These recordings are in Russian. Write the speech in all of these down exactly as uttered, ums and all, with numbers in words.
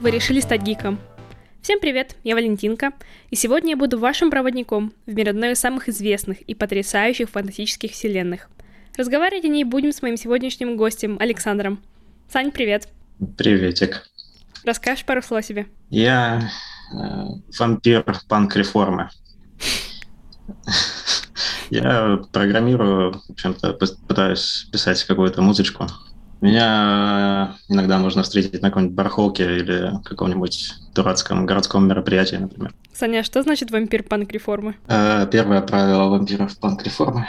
вы решили стать гиком. Всем привет, я Валентинка, и сегодня я буду вашим проводником в мир одной из самых известных и потрясающих фантастических вселенных. Разговаривать о ней будем с моим сегодняшним гостем Александром. Сань, привет. Приветик. Расскажешь пару слов о себе? Я э, вампир панк-реформы. Я программирую, в общем-то, пытаюсь писать какую-то музычку. Меня иногда можно встретить на какой-нибудь барахолке или каком-нибудь дурацком городском мероприятии, например. Саня, а что значит вампир панк-реформы? Э, первое правило вампиров панк-реформы.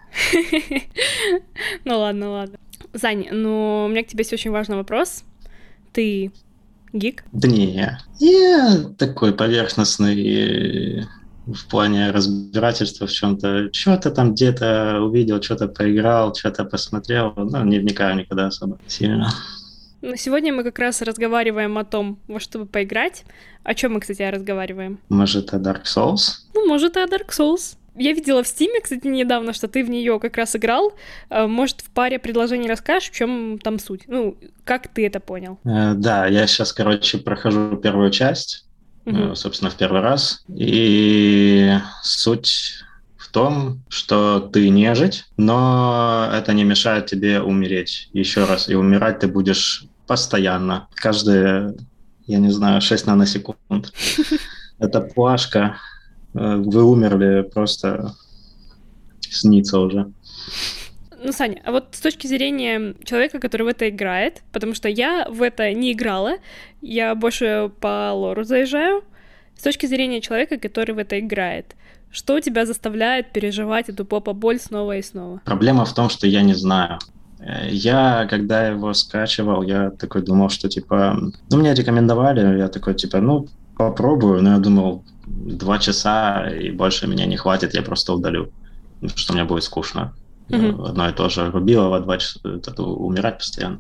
Ну ладно, ладно. Сань, ну у меня к тебе есть очень важный вопрос. Ты гик? Да не, я такой поверхностный в плане разбирательства в чем-то. Что-то там где-то увидел, что-то поиграл, что-то посмотрел. Ну, не вникаю никогда особо сильно. Ну, сегодня мы как раз разговариваем о том, во что бы поиграть. О чем мы, кстати, разговариваем? Может, о Dark Souls? Ну, может, и о Dark Souls. Я видела в Стиме, кстати, недавно, что ты в нее как раз играл. Может, в паре предложений расскажешь, в чем там суть? Ну, как ты это понял? Э, да, я сейчас, короче, прохожу первую часть, Угу. э, собственно, в первый раз. И суть в том, что ты нежить, но это не мешает тебе умереть еще раз. И умирать ты будешь постоянно. Каждые, я не знаю, шесть наносекунд. Это плашка. Вы умерли, просто снится уже. Ну, Саня, а вот с точки зрения человека, который в это играет, потому что я в это не играла, я больше по лору заезжаю, с точки зрения человека, который в это играет, что тебя заставляет переживать эту попа-боль снова и снова? Проблема в том, что я не знаю. Я, когда его скачивал, я такой думал, что, типа, ну, мне рекомендовали, я такой, типа, ну, попробую, но я думал, два часа и больше меня не хватит, я просто удалю, потому что мне будет скучно. Mm-hmm. Одно и то же рубило во два часа, это, умирать постоянно.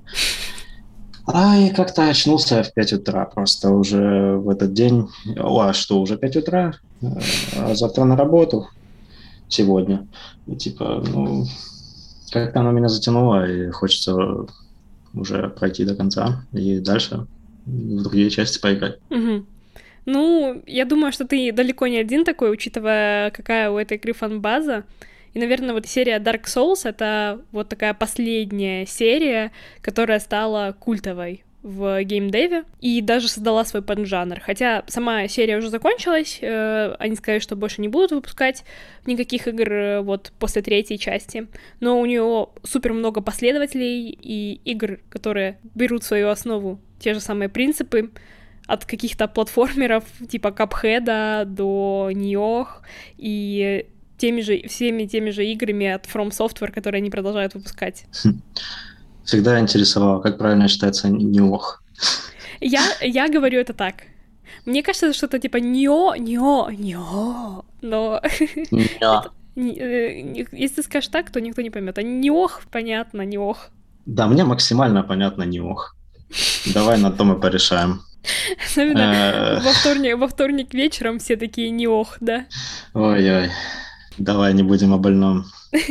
А я как-то очнулся в пять утра просто уже в этот день. О, а что, уже пять утра? А завтра на работу сегодня. И, типа, ну, как-то оно меня затянуло, и хочется уже пройти до конца и дальше в другие части поиграть. Mm-hmm. Ну, я думаю, что ты далеко не один такой, учитывая, какая у этой игры фан-база. И, наверное, вот серия Dark Souls — это вот такая последняя серия, которая стала культовой в геймдеве и даже создала свой поджанр. Хотя сама серия уже закончилась, э, они сказали, что больше не будут выпускать никаких игр э, вот после третьей части, но у нее супер много последователей и игр, которые берут в свою основу те же самые принципы, от каких-то платформеров типа Cuphead до Nioh и теми же, всеми теми же играми от From Software, которые они продолжают выпускать. Всегда интересовало, как правильно читается Nioh. Я, я говорю это так. Мне кажется, это что-то типа Нио, Нио, Нио, но... это, если ты скажешь так, то никто не поймет. А Ниох, понятно, Ниох. Да, мне максимально понятно Ниох. Давай на том и порешаем. Особенно во вторник, во вторник вечером все такие Ниох, да? Ой-ой, давай не будем о больном.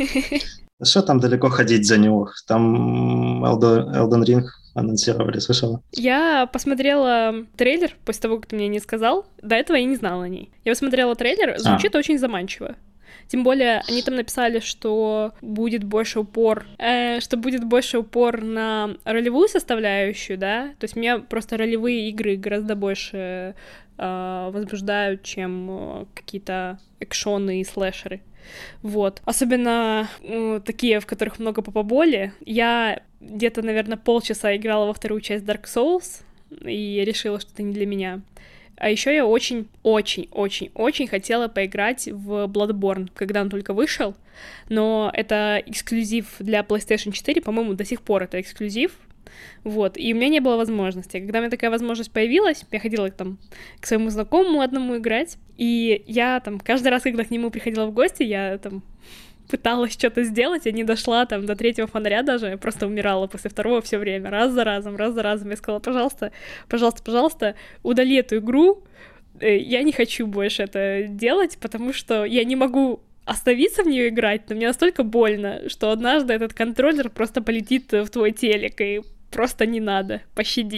Что там далеко ходить за Ниох? Там Elden Ring анонсировали, слышала? Я посмотрела трейлер после того, как ты мне не сказал. До этого я не знала о ней. Я посмотрела трейлер, звучит а. очень заманчиво. Тем более, они там написали, что будет больше упор, э, что будет больше упор на ролевую составляющую, да, то есть меня просто ролевые игры гораздо больше э, возбуждают, чем э, какие-то экшоны и слэшеры, вот. Особенно э, такие, в которых много попоболи. Я где-то, наверное, полчаса играла во вторую часть Dark Souls и решила, что это не для меня. А еще я очень-очень-очень-очень хотела поиграть в Bloodborne, когда он только вышел, но это эксклюзив для PlayStation четыре, по-моему, до сих пор это эксклюзив, вот, и у меня не было возможности. Когда у меня такая возможность появилась, я ходила там к своему знакомому одному играть, и я там каждый раз, когда к нему приходила в гости, я там пыталась что-то сделать, я не дошла там до третьего фонаря даже, я просто умирала после второго все время, раз за разом, раз за разом. Я сказала, пожалуйста, пожалуйста, пожалуйста, удали эту игру, я не хочу больше это делать, потому что я не могу остановиться в нее играть, но мне настолько больно, что однажды этот контроллер просто полетит в твой телек, и просто не надо, пощади.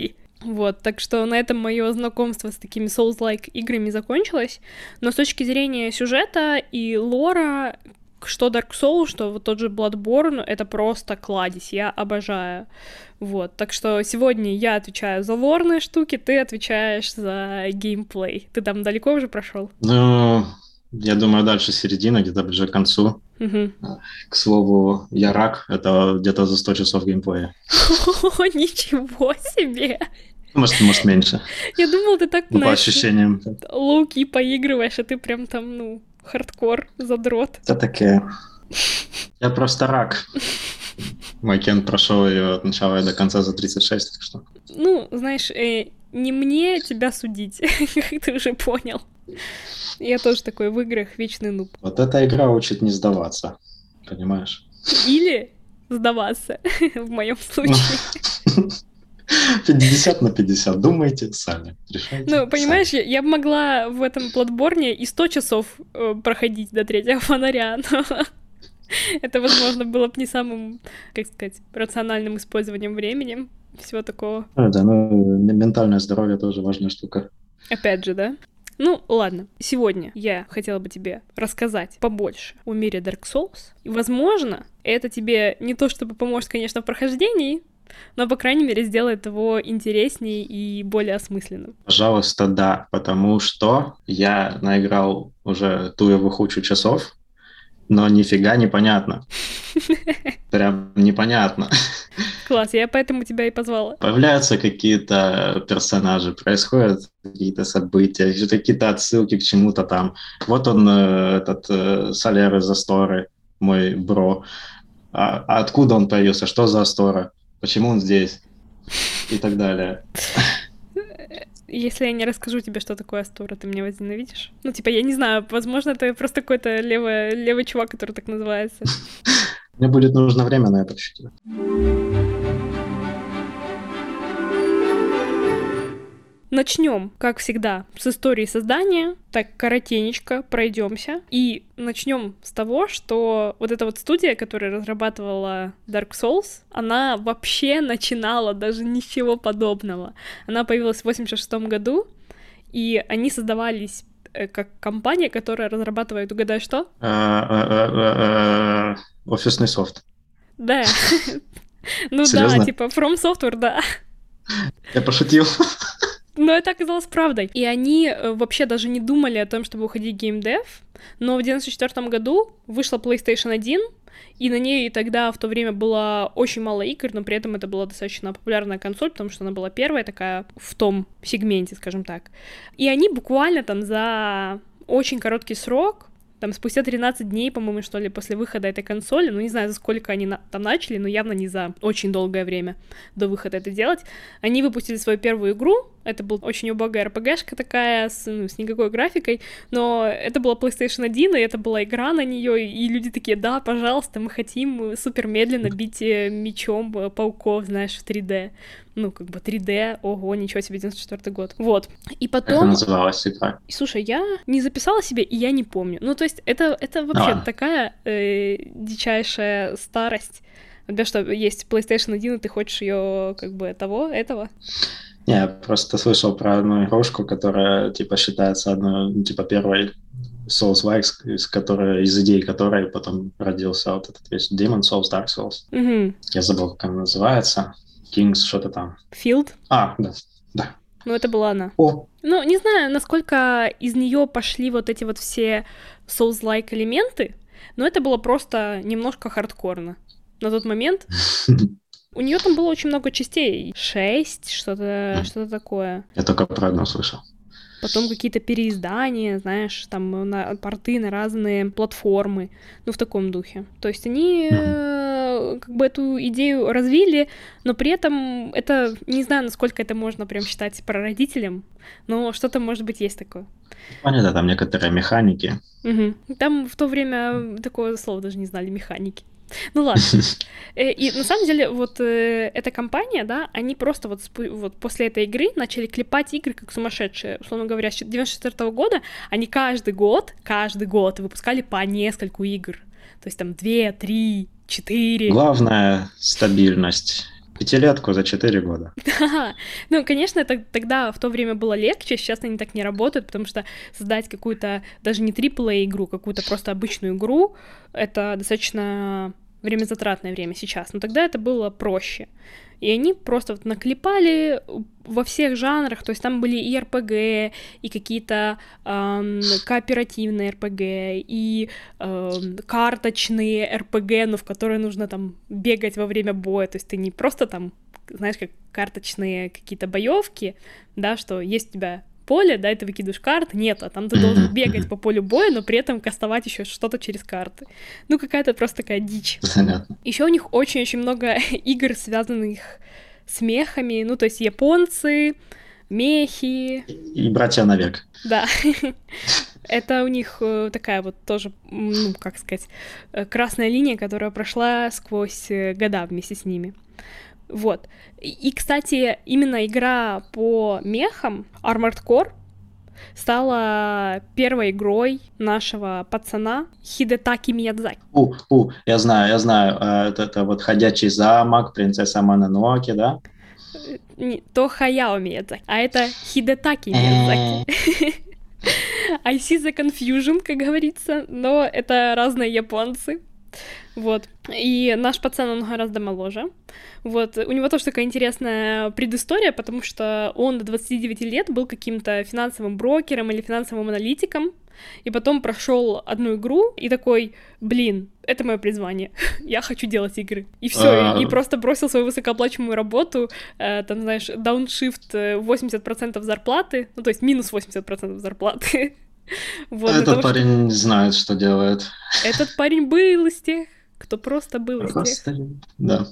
Вот, так что на этом мое знакомство с такими Souls-like играми закончилось. Но с точки зрения сюжета и лора, что Dark Souls, что вот тот же Bloodborne, это просто кладезь, я обожаю. Вот, так что сегодня я отвечаю за лорные штуки, ты отвечаешь за геймплей. Ты там далеко уже прошел? Ну, я думаю, дальше середина, где-то ближе к концу. Угу. К слову, я рак, это где-то за сто часов геймплея. О, ничего себе! Может, может меньше. Я думал, ты так, ну, по ощущениям. Лоу-ки поигрываешь, а ты прям там, ну, хардкор, задрот. Это таке. Я просто рак. Мой Кен прошел ее от начала и до конца за тридцать шесть, так что... Ну, знаешь, э, не мне тебя судить, как ты уже понял. Я тоже такой в играх вечный нуб. Вот эта игра учит не сдаваться, понимаешь? Или сдаваться, в моем случае. пятьдесят на пятьдесят, думайте сами, решайте. Ну, понимаешь, я, я бы могла в этом Bloodborne и сто часов э, проходить до третьего фонаря, но это, возможно, было бы не самым, как сказать, рациональным использованием времени, всего такого. Ну, да, ну, ментальное здоровье тоже важная штука. Опять же, да? Ну, ладно. Сегодня я хотела бы тебе рассказать побольше о мире Dark Souls. И, возможно, это тебе не то чтобы поможет, конечно, в прохождении, но, по крайней мере, сделает его интереснее и более осмысленным. Пожалуйста, да, потому что я наиграл уже ту его кучу часов, но нифига непонятно. Прям непонятно. Класс, я поэтому тебя и позвала. Появляются какие-то персонажи, происходят какие-то события, какие-то отсылки к чему-то там. Вот он, этот Солер из Асторы, мой бро. А, а откуда он появился? Что за Астора? Почему он здесь? И так далее. Если я не расскажу тебе, что такое Астора, ты меня возненавидишь? Ну, типа, я не знаю, возможно, это просто какой-то левый, левый чувак, который так называется. Мне будет нужно время на это. Начнем, как всегда, с истории создания. Так, коротенечко пройдемся. И начнем с того, что вот эта вот студия, которая разрабатывала Dark Souls, она вообще начинала даже ничего подобного. Она появилась в восемьдесят шестом году, и они создавались как компания, которая разрабатывает, угадай, что? Офисный софт. Да. Ну да, типа From Software, да. Я пошутил. Но это оказалось правдой. И они вообще даже не думали о том, чтобы уходить в геймдев, но в девяносто четвёртом году вышла PlayStation один, и на ней тогда в то время было очень мало игр, но при этом это была достаточно популярная консоль, потому что она была первая такая в том сегменте, скажем так. И они буквально там за очень короткий срок, там спустя тринадцать дней, по-моему, что ли, после выхода этой консоли, ну не знаю, за сколько они на- там начали, но явно не за очень долгое время до выхода это делать, они выпустили свою первую игру. Это была очень убогая эр пи джи-шка такая, с, ну, с никакой графикой, но это была PlayStation один, и это была игра на нее, и люди такие: да, пожалуйста, мы хотим супер медленно бить мечом пауков, знаешь, в три дэ. Ну, как бы три дэ, ого, ничего себе, девяносто четвёртый год. Вот. И потом... Как называлась игра? Слушай, я не записала себе, и я не помню. Ну, то есть это, это вообще а. такая э, дичайшая старость. У тебя что, есть PlayStation один, и ты хочешь ее как бы того, этого? Не, я просто слышал про одну игрушку, которая, типа, считается одной, ну, типа, первой Souls-like, из которой, из идей которой потом родился вот этот весь Demon Souls, Dark Souls. Угу. Я забыл, как она называется. Kings, что-то там. Field? А, да, да. Ну, это была она. О. Ну, не знаю, насколько из нее пошли вот эти вот все Souls-like элементы, но это было просто немножко хардкорно на тот момент. У нее там было очень много частей. Шесть, что-то, mm. что-то такое. Я только про одно слышал. Потом какие-то переиздания, знаешь, там на порты на разные платформы. Ну, в таком духе. То есть они mm-hmm. как бы эту идею развили, но при этом это, не знаю, насколько это можно прям считать прародителем, но что-то, может быть, есть такое. Понятно, там некоторые механики. Угу. Там в то время такое слово даже не знали, механики. Ну ладно. И на самом деле вот э, эта компания, да, они просто вот, спу- вот после этой игры начали клепать игры как сумасшедшие. Условно говоря, с девяносто четвёртого года они каждый год, каждый год выпускали по нескольку игр. То есть там две, три, четыре. Главное — стабильность. Пятилетку за четыре года. Да, ну, конечно, это тогда в то время было легче, сейчас они так не работают, потому что создать какую-то, даже не триплей-игру, какую-то просто обычную игру, это достаточно времязатратное время сейчас, но тогда это было проще. И они просто вот наклепали во всех жанрах, то есть там были и эр пи джи, и какие-то эм, кооперативные эр пи джи, и эм, карточные эр пи джи, ну, в которые нужно там бегать во время боя, то есть ты не просто там, знаешь, как карточные какие-то боевки, да, что есть у тебя поле, да, и ты выкидываешь карты, нет, а там ты должен бегать по полю боя, но при этом кастовать еще что-то через карты. Ну, какая-то просто такая дичь. Еще у них очень-очень много игр, связанных с мехами, ну, то есть японцы, мехи. И братья навек. Да. Это у них такая вот тоже, ну, как сказать, красная линия, которая прошла сквозь года вместе с ними. Вот. И, кстати, именно игра по мехам Armored Core стала первой игрой нашего пацана Хидетаки Миядзаки. У, у, я знаю, я знаю. Это, это вот «Ходячий замок», «Принцесса Мононоке», да? Не, то Хаяо Миядзаки, а это Хидетаки Миядзаки. I see the confusion, как говорится, но это разные японцы. Вот. И наш пацан, он гораздо моложе. Вот. У него тоже такая интересная предыстория, потому что он до двадцати девяти лет был каким-то финансовым брокером или финансовым аналитиком, и потом прошел одну игру и такой, блин, это мое призвание, я хочу делать игры. И все, и просто бросил свою высокооплачиваемую работу, там, знаешь, дауншифт восемьдесят процентов зарплаты, ну, то есть минус восемьдесят процентов зарплаты. Вот, Этот того, парень что... знает, что делает. Этот парень был из тех, кто просто был просто, из тех. Да.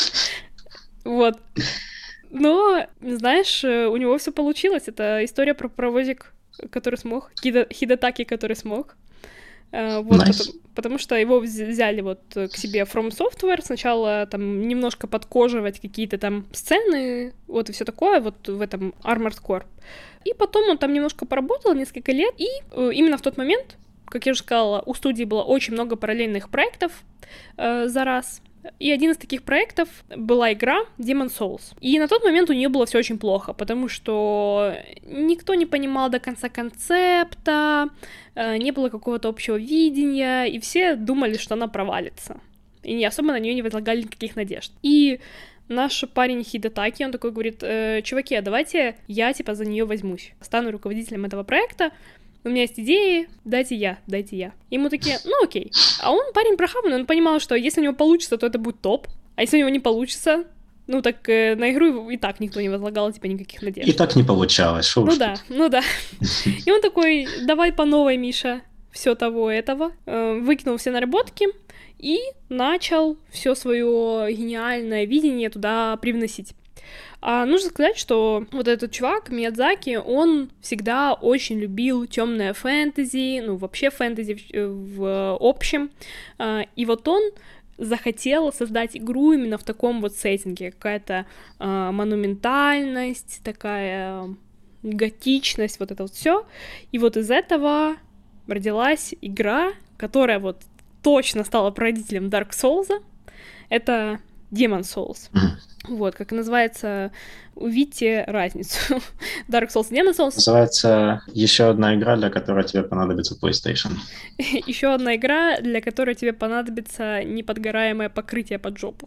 Вот. Но, знаешь, у него все получилось. Это история про паровозик, который смог, Хида... Хидетаки, который смог. Вот, nice. потому, потому что его взяли вот к себе From Software, сначала там немножко подкоживать какие-то там сцены, вот и все такое, вот в этом Armored Core. И потом он там немножко поработал, несколько лет, и э, именно в тот момент, как я уже сказала, у студии было очень много параллельных проектов э, за раз. И один из таких проектов была игра Demon's Souls. И на тот момент у нее было все очень плохо, потому что никто не понимал до конца концепта, не было какого-то общего видения, и все думали, что она провалится. И не особо на нее не возлагали никаких надежд. И наш парень Хидетаки, он такой говорит, э, чуваки, а давайте я типа за нее возьмусь, стану руководителем этого проекта. У меня есть идеи, дайте я, дайте я. И ему такие, ну окей. А он парень прохаванный, он понимал, что если у него получится, то это будет топ. А если у него не получится, ну так э, на игру и так никто не возлагал, типа, никаких надежд. И так не получалось, шо Ну да, ну да. И он такой, давай по новой, Миша, все того этого. Э, выкинул все наработки и начал все свое гениальное видение туда привносить. А нужно сказать, что вот этот чувак, Миядзаки, он всегда очень любил темное фэнтези, ну, вообще фэнтези в, в общем. И вот он захотел создать игру именно в таком вот сеттинге. Какая-то э, монументальность, такая готичность, вот это вот все. И вот из этого родилась игра, которая вот точно стала прародителем Dark Souls. Это Demon's Souls. Вот, как и называется, увидите разницу. Dark Souls и Demon's Souls. Называется еще одна игра, для которой тебе понадобится PlayStation. Еще одна игра, для которой тебе понадобится неподгораемое покрытие под жопу.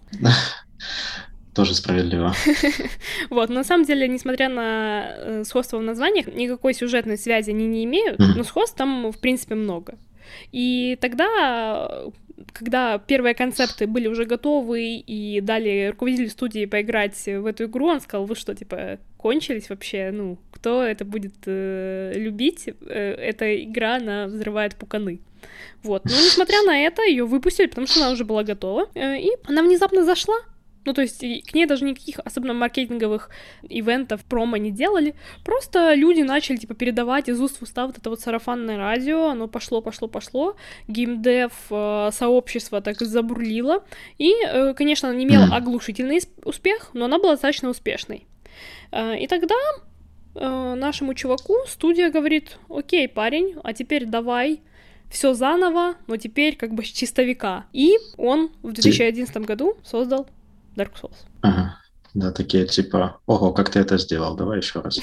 Тоже справедливо. Вот, на самом деле, несмотря на сходство в названиях, никакой сюжетной связи они не имеют, но сходств там, в принципе, много. И тогда, когда первые концепты были уже готовы и дали руководителю студии поиграть в эту игру, он сказал, вы что, типа, кончились вообще? Ну, кто это будет э, любить? Э, эта игра, она взрывает пуканы. Вот, но несмотря на это, ее выпустили, потому что она уже была готова, э, и она внезапно зашла. Ну, то есть к ней даже никаких особенно маркетинговых ивентов, промо не делали. Просто люди начали, типа, передавать из уст в уста вот это вот сарафанное радио. Оно пошло, пошло, пошло. Геймдев э, сообщество так забурлило. И, э, конечно, она не имела оглушительный успех, но она была достаточно успешной. Э, и тогда э, нашему чуваку студия говорит, окей, парень, а теперь давай все заново, но теперь как бы с чистовика. И он в две тысячи одиннадцатом году создал Dark Souls. Ага. Да, такие типа, ого, как ты это сделал, давай еще раз.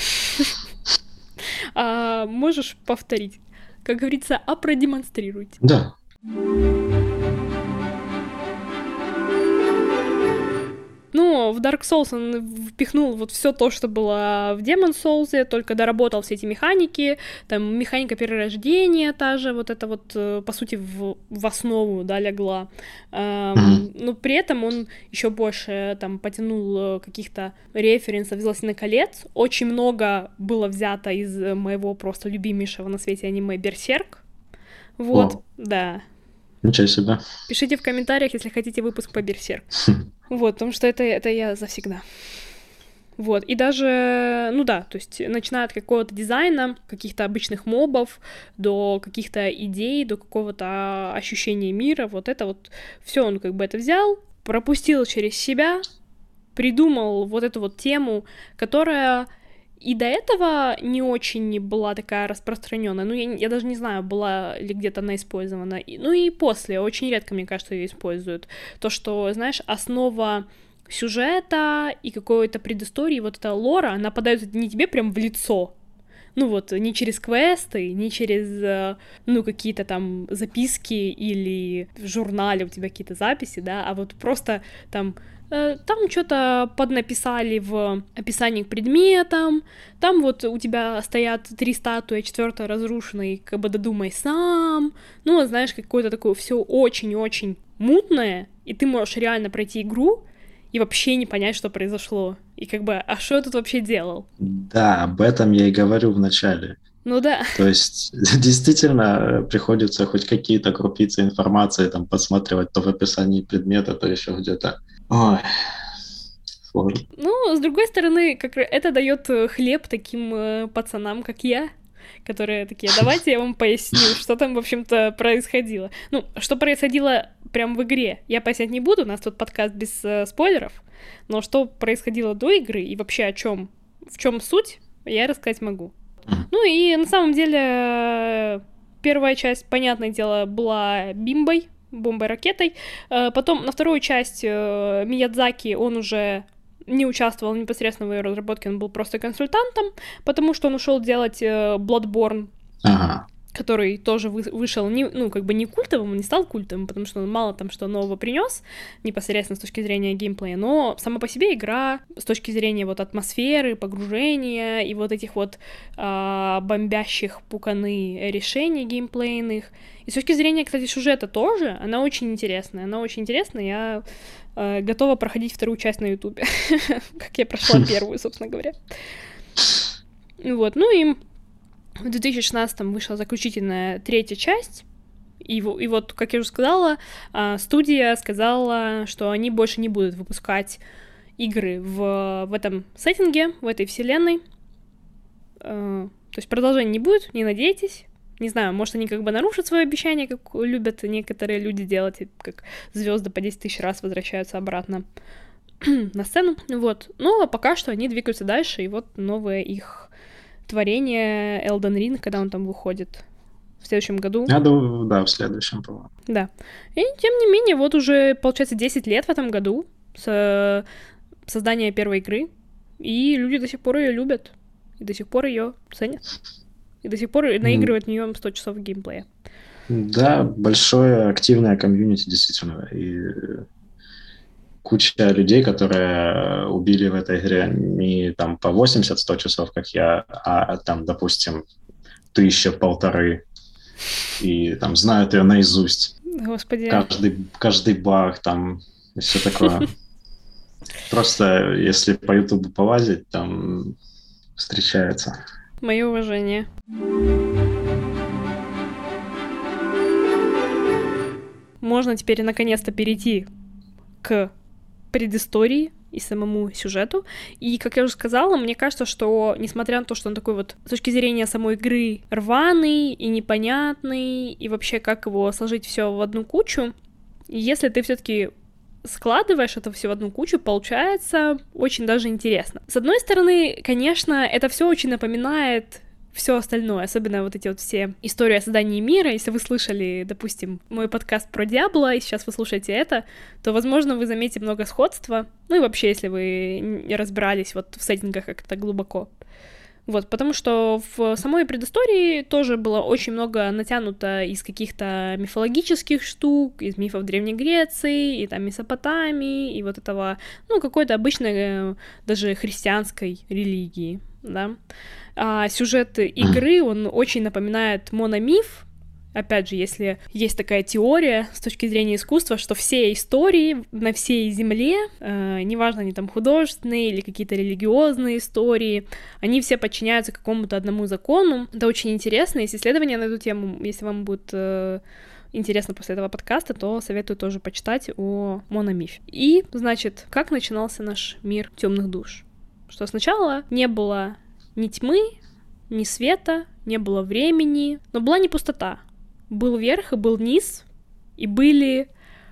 А можешь повторить? Как говорится, а продемонстрируйте. Да. Ну, в Dark Souls он впихнул вот все то, что было в Demon's Souls, только доработал все эти механики, там механика перерождения та же, вот это вот, по сути, в, в основу, да, легла. Эм, Mm-hmm. но при этом он еще больше там потянул каких-то референсов из «Властелина колец». Очень много было взято из моего просто любимейшего на свете аниме «Берсерк». Вот, oh. да. Ничего себе. Пишите в комментариях, если хотите выпуск по «Берсерк». Вот, потому что это, это я завсегда. Вот, и даже, ну да, то есть начиная от какого-то дизайна, каких-то обычных мобов, до каких-то идей, до какого-то ощущения мира, вот это вот, все он как бы это взял, пропустил через себя, придумал вот эту вот тему, которая и до этого не очень была такая распространенная. Ну, я, я даже не знаю, была ли где-то она использована. Ну и после, очень редко, мне кажется, ее используют. То, что, знаешь, основа сюжета и какой-то предыстории, вот эта лора, она подается не тебе прям в лицо. Ну вот, не через квесты, не через, ну, какие-то там записки или в журнале у тебя какие-то записи, да, а вот просто там... Там что-то поднаписали в описании к предметам, там вот у тебя стоят три статуи, четвертая разрушенная, как бы додумай сам, ну, знаешь, какое-то такое все очень-очень мутное, и ты можешь реально пройти игру и вообще не понять, что произошло, и как бы, а что я тут вообще делал? Да, об этом я и говорю в начале. Ну да. То есть действительно приходится хоть какие-то крупицы информации там подсматривать то в описании предмета, то еще где-то. Ой, сложно. Ну, с другой стороны, как это дает хлеб таким э, пацанам, как я, которые такие, давайте я вам поясню, что там, в общем-то, происходило. Ну, что происходило прям в игре, я пояснять не буду, у нас тут подкаст без э, спойлеров, но что происходило до игры и вообще о чем, в чем суть, я рассказать могу. Ну и на самом деле первая часть, понятное дело, была бимбой, бомбой-ракетой. Потом на вторую часть Миядзаки он уже не участвовал непосредственно в ее разработке, он был просто консультантом, потому что он ушел делать Bloodborne, ага. который тоже вы, вышел, не, ну, как бы не культовым, он не стал культовым, потому что он мало там что нового принес непосредственно с точки зрения геймплея, но сама по себе игра с точки зрения вот атмосферы, погружения и вот этих вот а, бомбящих пуканы решений геймплейных. И с точки зрения, кстати, сюжета тоже, она очень интересная, она очень интересная, я а, готова проходить вторую часть на ютубе, как я прошла первую, собственно говоря. Вот, ну и в две тысячи шестнадцатом вышла заключительная третья часть, и, и вот, как я уже сказала, студия сказала, что они больше не будут выпускать игры в, в этом сеттинге, в этой вселенной. То есть продолжения не будет, не надейтесь. Не знаю, может, они как бы нарушат свое обещание, как любят некоторые люди делать, как звезды по десять тысяч раз возвращаются обратно на сцену. Вот. Ну, а пока что они двигаются дальше, и вот новое их творение Elden Ring, когда он там выходит в следующем году. Я думаю, да, в следующем, по-моему. Да. И тем не менее, вот уже, получается, десять лет в этом году с создания первой игры, и люди до сих пор ее любят, и до сих пор ее ценят, и до сих пор наигрывают в нее сто часов геймплея. Да, большое активное комьюнити, действительно, и куча людей, которые убили в этой игре не там по восемьдесят-сто часов, как я, а там, допустим, тысяча-полторы, и там знают ее наизусть. Господи. Каждый, каждый баг там и все такое. Просто если по Ютубу полазить, там встречается. Мое уважение. Можно теперь наконец-то перейти к предыстории и самому сюжету. И, как я уже сказала, мне кажется, что, несмотря на то, что он такой вот с точки зрения самой игры рваный и непонятный, и вообще как его сложить все в одну кучу, если ты все-таки складываешь это все в одну кучу, получается очень даже интересно. С одной стороны, конечно, это все очень напоминает все остальное, особенно вот эти вот все истории о создании мира. Если вы слышали, допустим, мой подкаст про Диабло, и сейчас вы слушаете это, то, возможно, вы заметите много сходства. Ну и вообще, если вы не разбирались вот в сеттингах как-то глубоко. Вот, потому что в самой предыстории тоже было очень много натянуто из каких-то мифологических штук, из мифов Древней Греции, и там Месопотамии, и вот этого, ну, какой-то обычной даже христианской религии, да. А сюжет игры, он очень напоминает мономиф. Опять же, если есть такая теория с точки зрения искусства, что все истории на всей земле, э, неважно, они там художественные или какие-то религиозные истории, они все подчиняются какому-то одному закону. Это очень интересно. Есть исследования на эту тему. Если вам будет э, интересно после этого подкаста, то советую тоже почитать о мономифе. И, значит, как начинался наш мир темных душ? Что сначала не было ни тьмы, ни света, не было времени, но была не пустота. Был верх и был низ, и были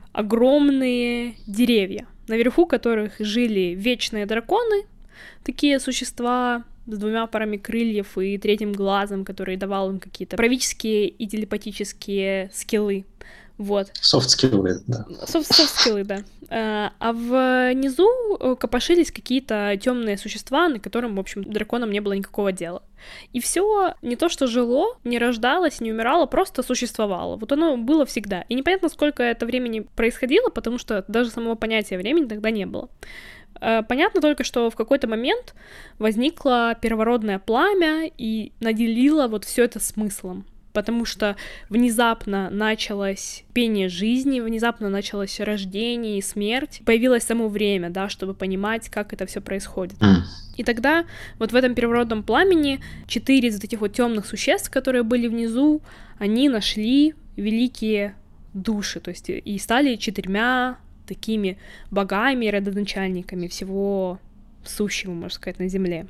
огромные деревья, наверху которых жили вечные драконы, такие существа с двумя парами крыльев и третьим глазом, который давал им какие-то правительские и телепатические скиллы. Вот. Софт-скиллы, да. Софт-скиллы, да. А внизу копошились какие-то темные существа, на котором, в общем, драконам не было никакого дела. И все не то, что жило, не рождалось, не умирало, просто существовало. Вот оно было всегда. И непонятно, сколько это времени происходило, потому что даже самого понятия времени тогда не было. Понятно только, что в какой-то момент возникло первородное пламя и наделило вот все это смыслом. Потому что внезапно началось пение жизни, внезапно началось рождение и смерть. Появилось само время, да, чтобы понимать, как это все происходит. Mm. И тогда вот в этом первородном пламени четыре из этих вот темных существ, которые были внизу, они нашли великие души, то есть и стали четырьмя такими богами, родоначальниками всего сущего, можно сказать, на земле.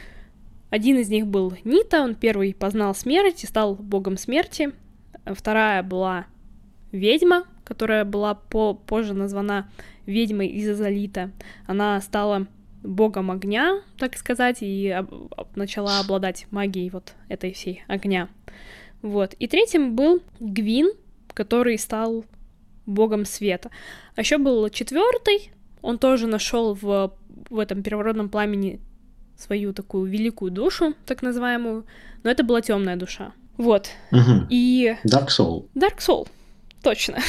Один из них был Нита, он первый познал смерть и стал богом смерти. Вторая была ведьма, которая была по- позже названа ведьмой из Азалита. Она стала богом огня, так сказать, и об- об- начала обладать магией вот этой всей огня. Вот. И третьим был Гвин, который стал богом света. А еще был четвертый, он тоже нашел в, в этом первородном пламени свою такую великую душу, так называемую, но это была темная душа. Вот. Угу. И... Dark Soul. Dark Soul, точно.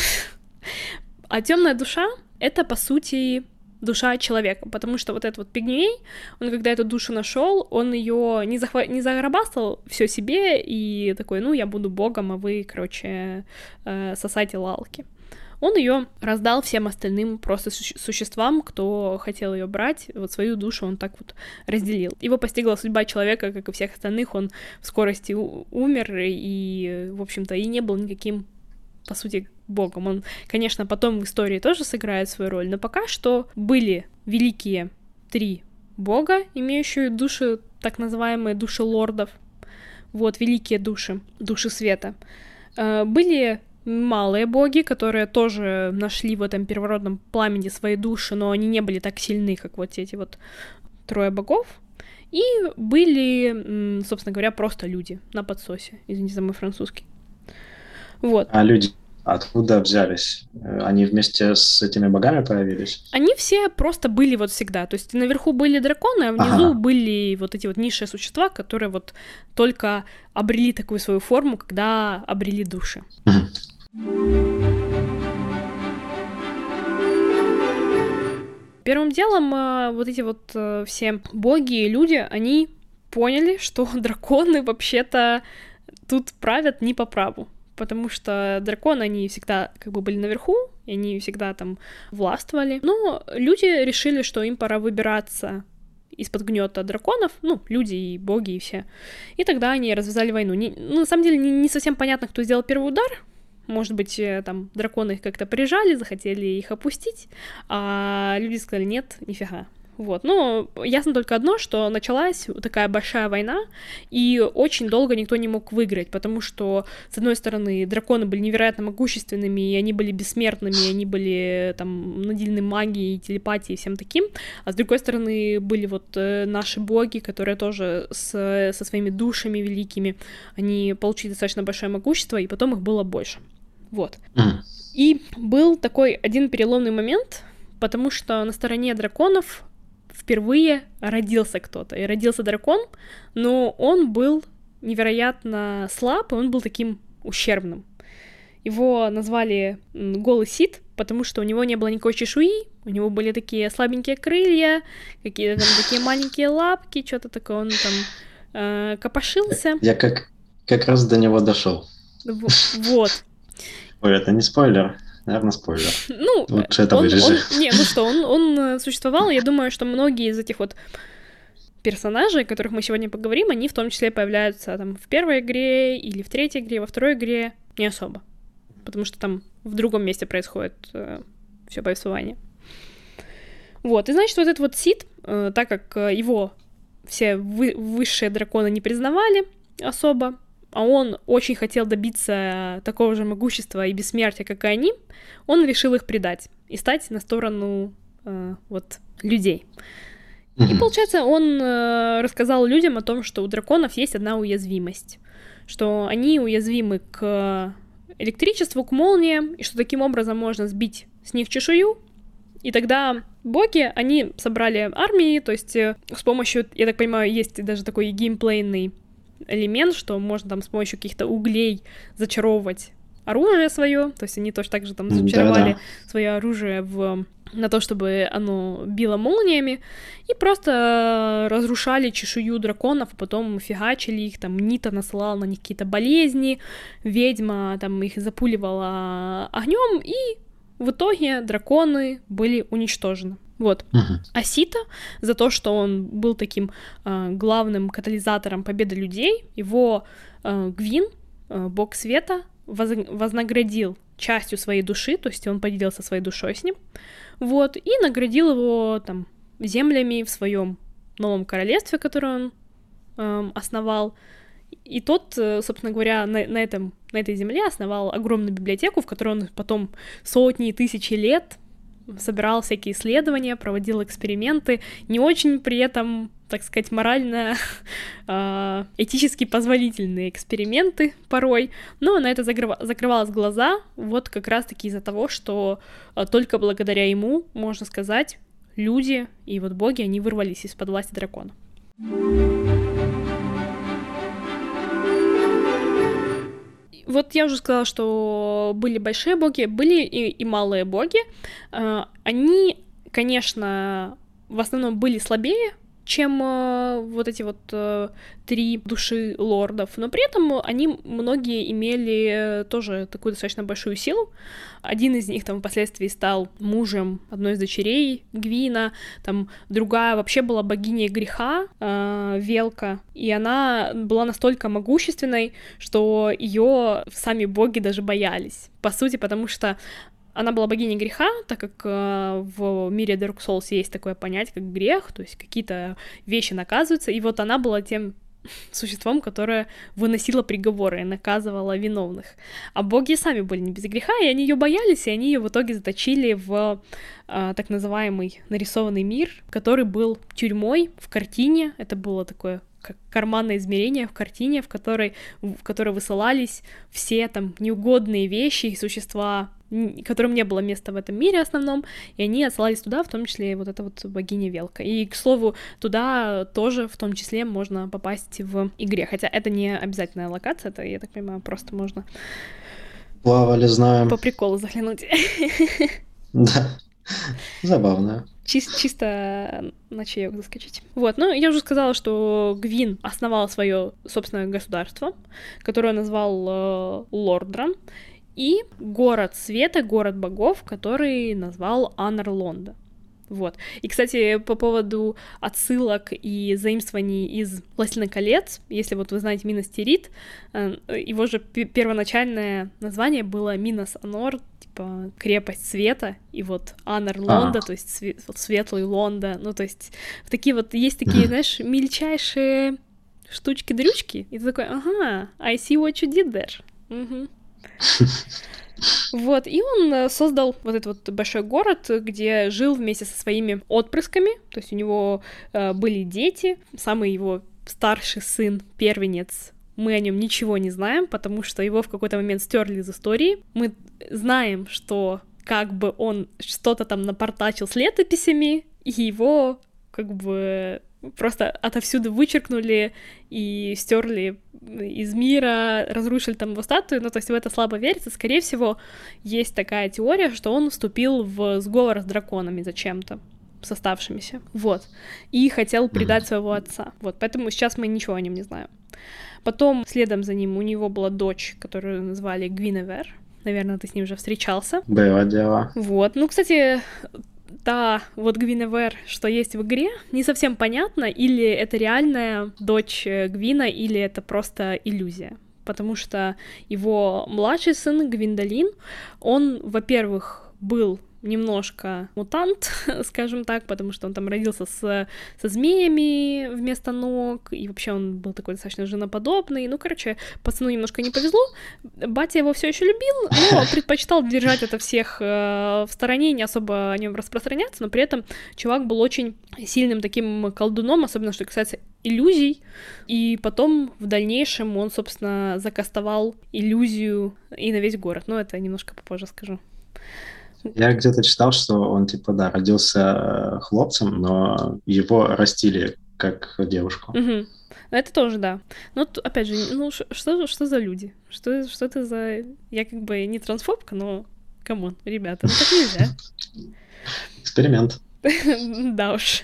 А темная душа — это, по сути, душа человека, потому что вот этот вот Пигмей, он когда эту душу нашел, он ее не, захва... не загробастал все себе и такой, ну, я буду богом, а вы, короче, э, сосайте лалки. Он ее раздал всем остальным просто су- существам, кто хотел ее брать, вот свою душу он так вот разделил. Его постигла судьба человека, как и всех остальных, он в скорости у- умер и, в общем-то, и не был никаким, по сути, богом. Он, конечно, потом в истории тоже сыграет свою роль, но пока что были великие три бога, имеющие души, так называемые души лордов, вот, великие души, души света. Были малые боги, которые тоже нашли в этом первородном пламени свои души, но они не были так сильны, как вот эти вот трое богов. И были, собственно говоря, просто люди на подсосе. Извините за мой французский. Вот. А люди откуда взялись? Они вместе с этими богами появились? Они все просто были вот всегда. То есть наверху были драконы, а внизу ага. были вот эти вот низшие существа, которые вот только обрели такую свою форму, когда обрели души. Первым делом вот эти вот все боги и люди, они поняли, что драконы вообще-то тут правят не по праву. Потому что драконы, они всегда как бы были наверху, и они всегда там властвовали. Но люди решили, что им пора выбираться из-под гнета драконов, ну, люди и боги, и все. И тогда они развязали войну. Не, ну, на самом деле, не, не совсем понятно, кто сделал первый удар. Может быть, там драконы их как-то прижали, захотели их опустить, а люди сказали, нет, нифига. Вот, но ясно только одно, что началась такая большая война, и очень долго никто не мог выиграть, потому что, с одной стороны, драконы были невероятно могущественными, и они были бессмертными, и они были там наделены магией, телепатией и всем таким, а с другой стороны, были вот э, наши боги, которые тоже с, со своими душами великими, они получили достаточно большое могущество, и потом их было больше. Вот. Mm. И был такой один переломный момент, потому что на стороне драконов впервые родился кто-то. И родился дракон, но он был невероятно слаб, и он был таким ущербным. Его назвали Голый Сид, потому что у него не было никакой чешуи, у него были такие слабенькие крылья, какие-то там такие маленькие лапки, что-то такое, он там э, копошился. Я как, как раз до него дошел. Вот. Ой, это не спойлер. Наверное, спойлер. Ну, лучше это он, вырежи. Он, не, ну что, он, он существовал, я думаю, что многие из этих вот персонажей, о которых мы сегодня поговорим, они в том числе появляются там в первой игре или в третьей игре, во второй игре не особо, потому что там в другом месте происходит э, все повествование. Вот, и значит, вот этот вот Сид, э, так как его все вы, высшие драконы не признавали особо, а он очень хотел добиться такого же могущества и бессмертия, как и они, он решил их предать и стать на сторону э, вот людей. Mm-hmm. И, получается, он э, рассказал людям о том, что у драконов есть одна уязвимость, что они уязвимы к электричеству, к молниям, и что таким образом можно сбить с них чешую, и тогда боги, они собрали армии, то есть э, с помощью, я так понимаю, есть даже такой геймплейный элемент, что можно там с помощью каких-то углей зачаровывать оружие свое, то есть они точно так же там зачаровали Да-да. свое оружие в... на то, чтобы оно било молниями, и просто разрушали чешую драконов, а потом фигачили их, там Нита насылала на них какие-то болезни, ведьма там их запуливала огнем, и в итоге драконы были уничтожены. Вот. Uh-huh. А Сита за то, что он был таким э, главным катализатором победы людей, его э, Гвин, э, бог света, воз... вознаградил частью своей души, то есть он поделился своей душой с ним, вот, и наградил его там землями в своем новом королевстве, которое он э, основал. И тот, собственно говоря, на, на, этом, на этой земле основал огромную библиотеку, в которой он потом сотни и тысячи лет собирал всякие исследования, проводил эксперименты, не очень при этом, так сказать, морально, э, этически позволительные эксперименты порой, но на это закрыв- закрывалось глаза вот как раз-таки из-за того, что э, только благодаря ему, можно сказать, люди и вот боги, они вырвались из-под власти дракона. Вот я уже сказала, что были большие боги, были и, и малые боги. Э, они, конечно, в основном были слабее, чем э, вот эти вот э, три души лордов, но при этом они многие имели тоже такую достаточно большую силу. Один из них там впоследствии стал мужем одной из дочерей Гвина, там другая вообще была богиней греха, э, Велка, и она была настолько могущественной, что ее сами боги даже боялись, по сути, потому что она была богиней греха, так как э, в мире Dark Souls есть такое понятие, как грех, то есть какие-то вещи наказываются, и вот она была тем существом, которое выносило приговоры и наказывало виновных. А боги сами были не без греха, и они ее боялись, и они ее в итоге заточили в э, так называемый нарисованный мир, который был тюрьмой в картине. Это было такое как карманное измерение в картине, в которой, в которой высылались все там неугодные вещи и существа, которым не было места в этом мире основном, и они отсылались туда, в том числе и вот эта вот богиня Велка. И, к слову, туда тоже в том числе можно попасть в игре, хотя это не обязательная локация, это, я так понимаю, просто можно Плавали, знаем. по приколу заглянуть. Да, забавно. Чис- чисто на чаек заскочить. Вот, ну, я уже сказала, что Гвин основал свое собственное государство, которое назвал э, Лордран, и город света, город богов, который назвал Анор-Лонда. Вот. И, кстати, по поводу отсылок и заимствований из «Властелина колец», если вот вы знаете Минас Тирит, его же п- первоначальное название было Минас Анор, типа типа, крепость света, и вот Анар Лонда, А. то есть све- вот светлый Лонда, ну, то есть такие вот, есть такие, знаешь, мельчайшие штучки-дрючки, и ты такой, ага, I see what you did there. Мгм. Вот, и он э, создал вот этот вот большой город, где жил вместе со своими отпрысками, то есть у него э, были дети, самый его старший сын, первенец, мы о нем ничего не знаем, потому что его в какой-то момент стерли из истории. Мы знаем, что как бы он что-то там напортачил с летописями, и его как бы просто отовсюду вычеркнули и стерли из мира, разрушили там его статую, ну, то есть в это слабо верится. Скорее всего, есть такая теория, что он вступил в сговор с драконами зачем-то, с оставшимися, вот, и хотел предать своего отца, вот, поэтому сейчас мы ничего о нем не знаем. Потом, следом за ним, у него была дочь, которую назвали Гвиневер, наверное, ты с ним уже встречался. Было дело. Вот, ну, кстати, та вот Гвиневер, что есть в игре, не совсем понятно, или это реальная дочь Гвина, или это просто иллюзия. Потому что его младший сын Гвиндолин, он, во-первых, был немножко мутант, скажем так, потому что он там родился с, со змеями вместо ног, и вообще он был такой достаточно женоподобный. Ну, короче, пацану немножко не повезло. Батя его все еще любил, но предпочитал держать это всех э, в стороне, не особо о нем распространяться, но при этом чувак был очень сильным таким колдуном, особенно что касается иллюзий, и потом в дальнейшем он, собственно, закастовал иллюзию и на весь город, но это немножко попозже скажу. Я где-то читал, что он, типа, да, родился хлопцем, но его растили как девушку. Угу. Это тоже, да. Но, опять же, ну, что, что за люди? Что, что это за... Я как бы не трансфобка, но, камон, ребята, ну так нельзя. Эксперимент. Да уж.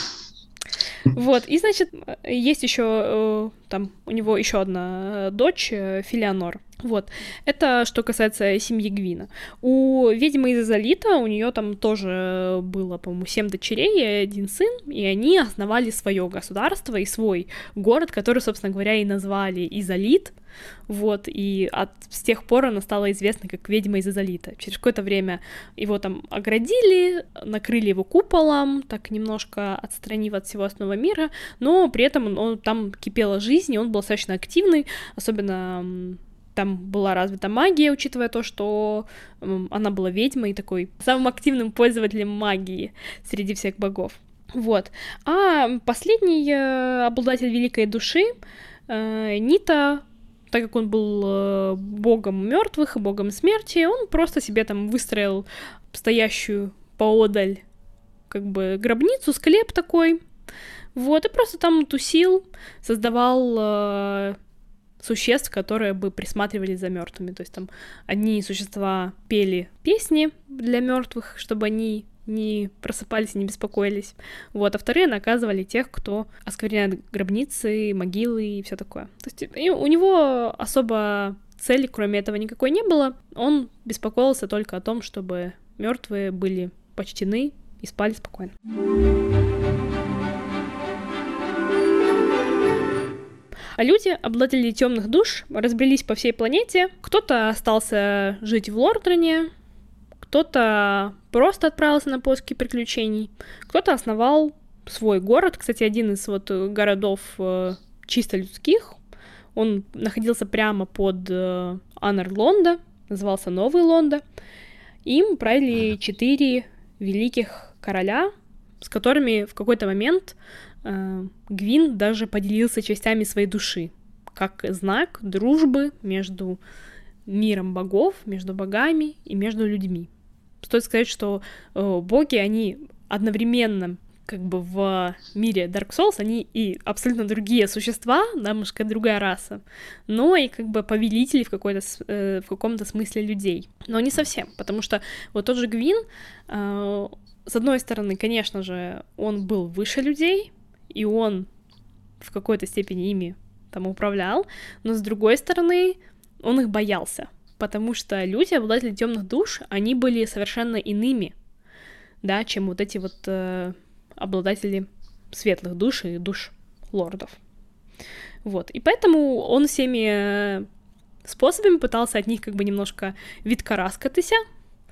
Вот, и, значит, есть еще там у него еще одна дочь, Филеонор. Вот, это что касается семьи Гвина. У ведьмы из Изолита, у нее там тоже было, по-моему, семь дочерей и один сын, и они основали свое государство и свой город, который, собственно говоря, и назвали Изолит. Вот, и от, с тех пор она стала известна как ведьма из Изолита. Через какое-то время его там оградили, накрыли его куполом, так немножко отстранив от всего остального мира, но при этом он, он, там кипела жизнь, и он был достаточно активный, особенно там была развита магия, учитывая то, что м, она была ведьмой, такой самым активным пользователем магии среди всех богов. Вот. А последний э, обладатель великой души, э, Нита, так как он был э, богом мертвых и богом смерти, он просто себе там выстроил стоящую поодаль как бы гробницу, склеп такой, вот, и просто там тусил, создавал э, существ, которые бы присматривали за мертвыми. То есть там одни существа пели песни для мертвых, чтобы они не просыпались и не беспокоились. Вот, а вторые наказывали тех, кто оскверняет гробницы, могилы и все такое. То есть и у него особо цели, кроме этого, никакой не было. Он беспокоился только о том, чтобы мертвые были почтены и спали спокойно. А люди, обладатели темных душ, разбрелись по всей планете. Кто-то остался жить в Лордрене, кто-то просто отправился на поиски приключений, кто-то основал свой город. Кстати, один из вот городов э, чисто людских, он находился прямо под э, Анар Лонда, назывался Новый Лонда. Им правили четыре великих короля, с которыми в какой-то момент э, Гвин даже поделился частями своей души, как знак дружбы между миром богов, между богами и между людьми. Стоит сказать, что э, боги, они одновременно как бы в мире Dark Souls, они и абсолютно другие существа, да, немножко другая раса, но и как бы повелители в, какой-то, э, в каком-то смысле людей. Но не совсем, потому что вот тот же Гвин, э, с одной стороны, конечно же, он был выше людей, и он в какой-то степени ими там управлял, но с другой стороны, он их боялся, потому что люди, обладатели темных душ, они были совершенно иными, да, чем вот эти вот э, обладатели светлых душ и душ лордов. Вот, и поэтому он всеми способами пытался от них как бы немножко відкараскатися,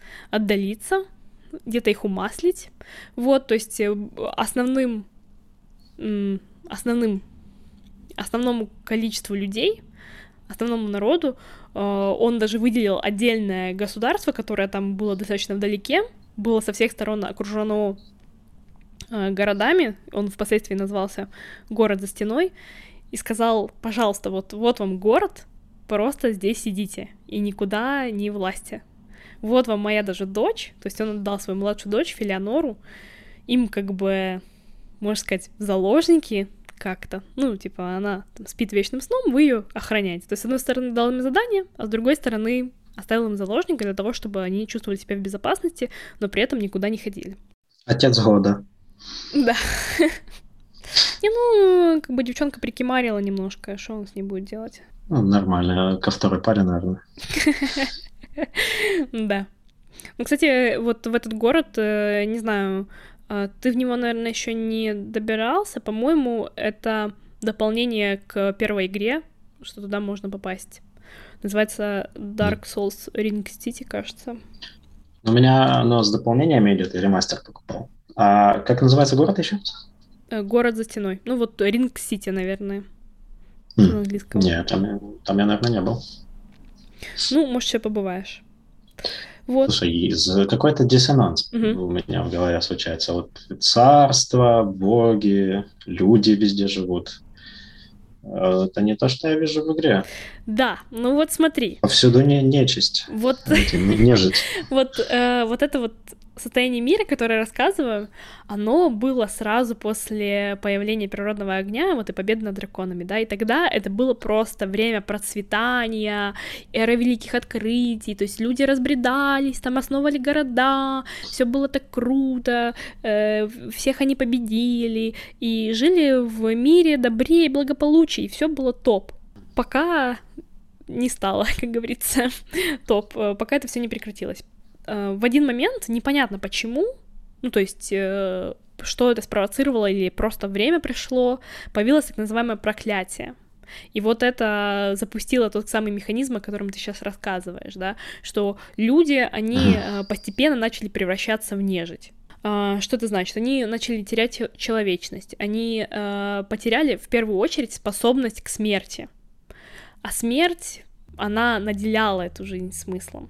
отдалиться, где-то их умаслить. Вот, то есть основным, основным, основному количеству людей, основному народу он даже выделил отдельное государство, которое там было достаточно вдалеке, было со всех сторон окружено городами, он впоследствии назвался «Город за стеной», и сказал: пожалуйста, вот, вот вам город, просто здесь сидите, и никуда не власти. Вот вам моя даже дочь, то есть он отдал свою младшую дочь, Фелианору, им как бы, можно сказать, в заложники как-то, ну, типа, она там спит вечным сном, вы ее охраняете. То есть, с одной стороны, дал им задание, а с другой стороны, оставил им заложника для того, чтобы они чувствовали себя в безопасности, но при этом никуда не ходили. Отец года. Да. Не, ну, как бы девчонка прикимарила немножко, что он с ней будет делать? Ну, нормально, ко второй паре, наверное. Да. Ну, кстати, вот в этот город, не знаю, ты в него, наверное, еще не добирался. По-моему, это дополнение к первой игре, что туда можно попасть. Называется Dark Souls Ring City, кажется. У меня оно с дополнениями идет, я ремастер покупал. А как называется город еще? Город за стеной. Ну вот Ring City, наверное. Mm. На английском. Нет, там, там я, наверное, не был. Ну, может, еще побываешь. Вот. Слушай, какой-то диссонанс угу. у меня в голове случается. Вот царство, боги, люди везде живут. Это не то, что я вижу в игре. Да, ну вот смотри. Повсюду не нечисть. Вот, нежить. вот, э, вот это вот состояние мира, которое я рассказываю, оно было сразу после появления природного огня, вот и победы над драконами, да, и тогда это было просто время процветания, эра великих открытий, то есть люди разбредались, там основывали города, все было так круто, э, всех они победили, и жили в мире добре и благополучии, и все было топ, пока не стало, как говорится, топ, пока это все не прекратилось. В один момент, непонятно почему, ну, то есть, э, что это спровоцировало или просто время пришло, появилось так называемое проклятие. И вот это запустило тот самый механизм, о котором ты сейчас рассказываешь, да, что люди, они э, постепенно начали превращаться в нежить. Э, что это значит? Они начали терять человечность, они э, потеряли в первую очередь способность к смерти. А смерть, она наделяла эту жизнь смыслом.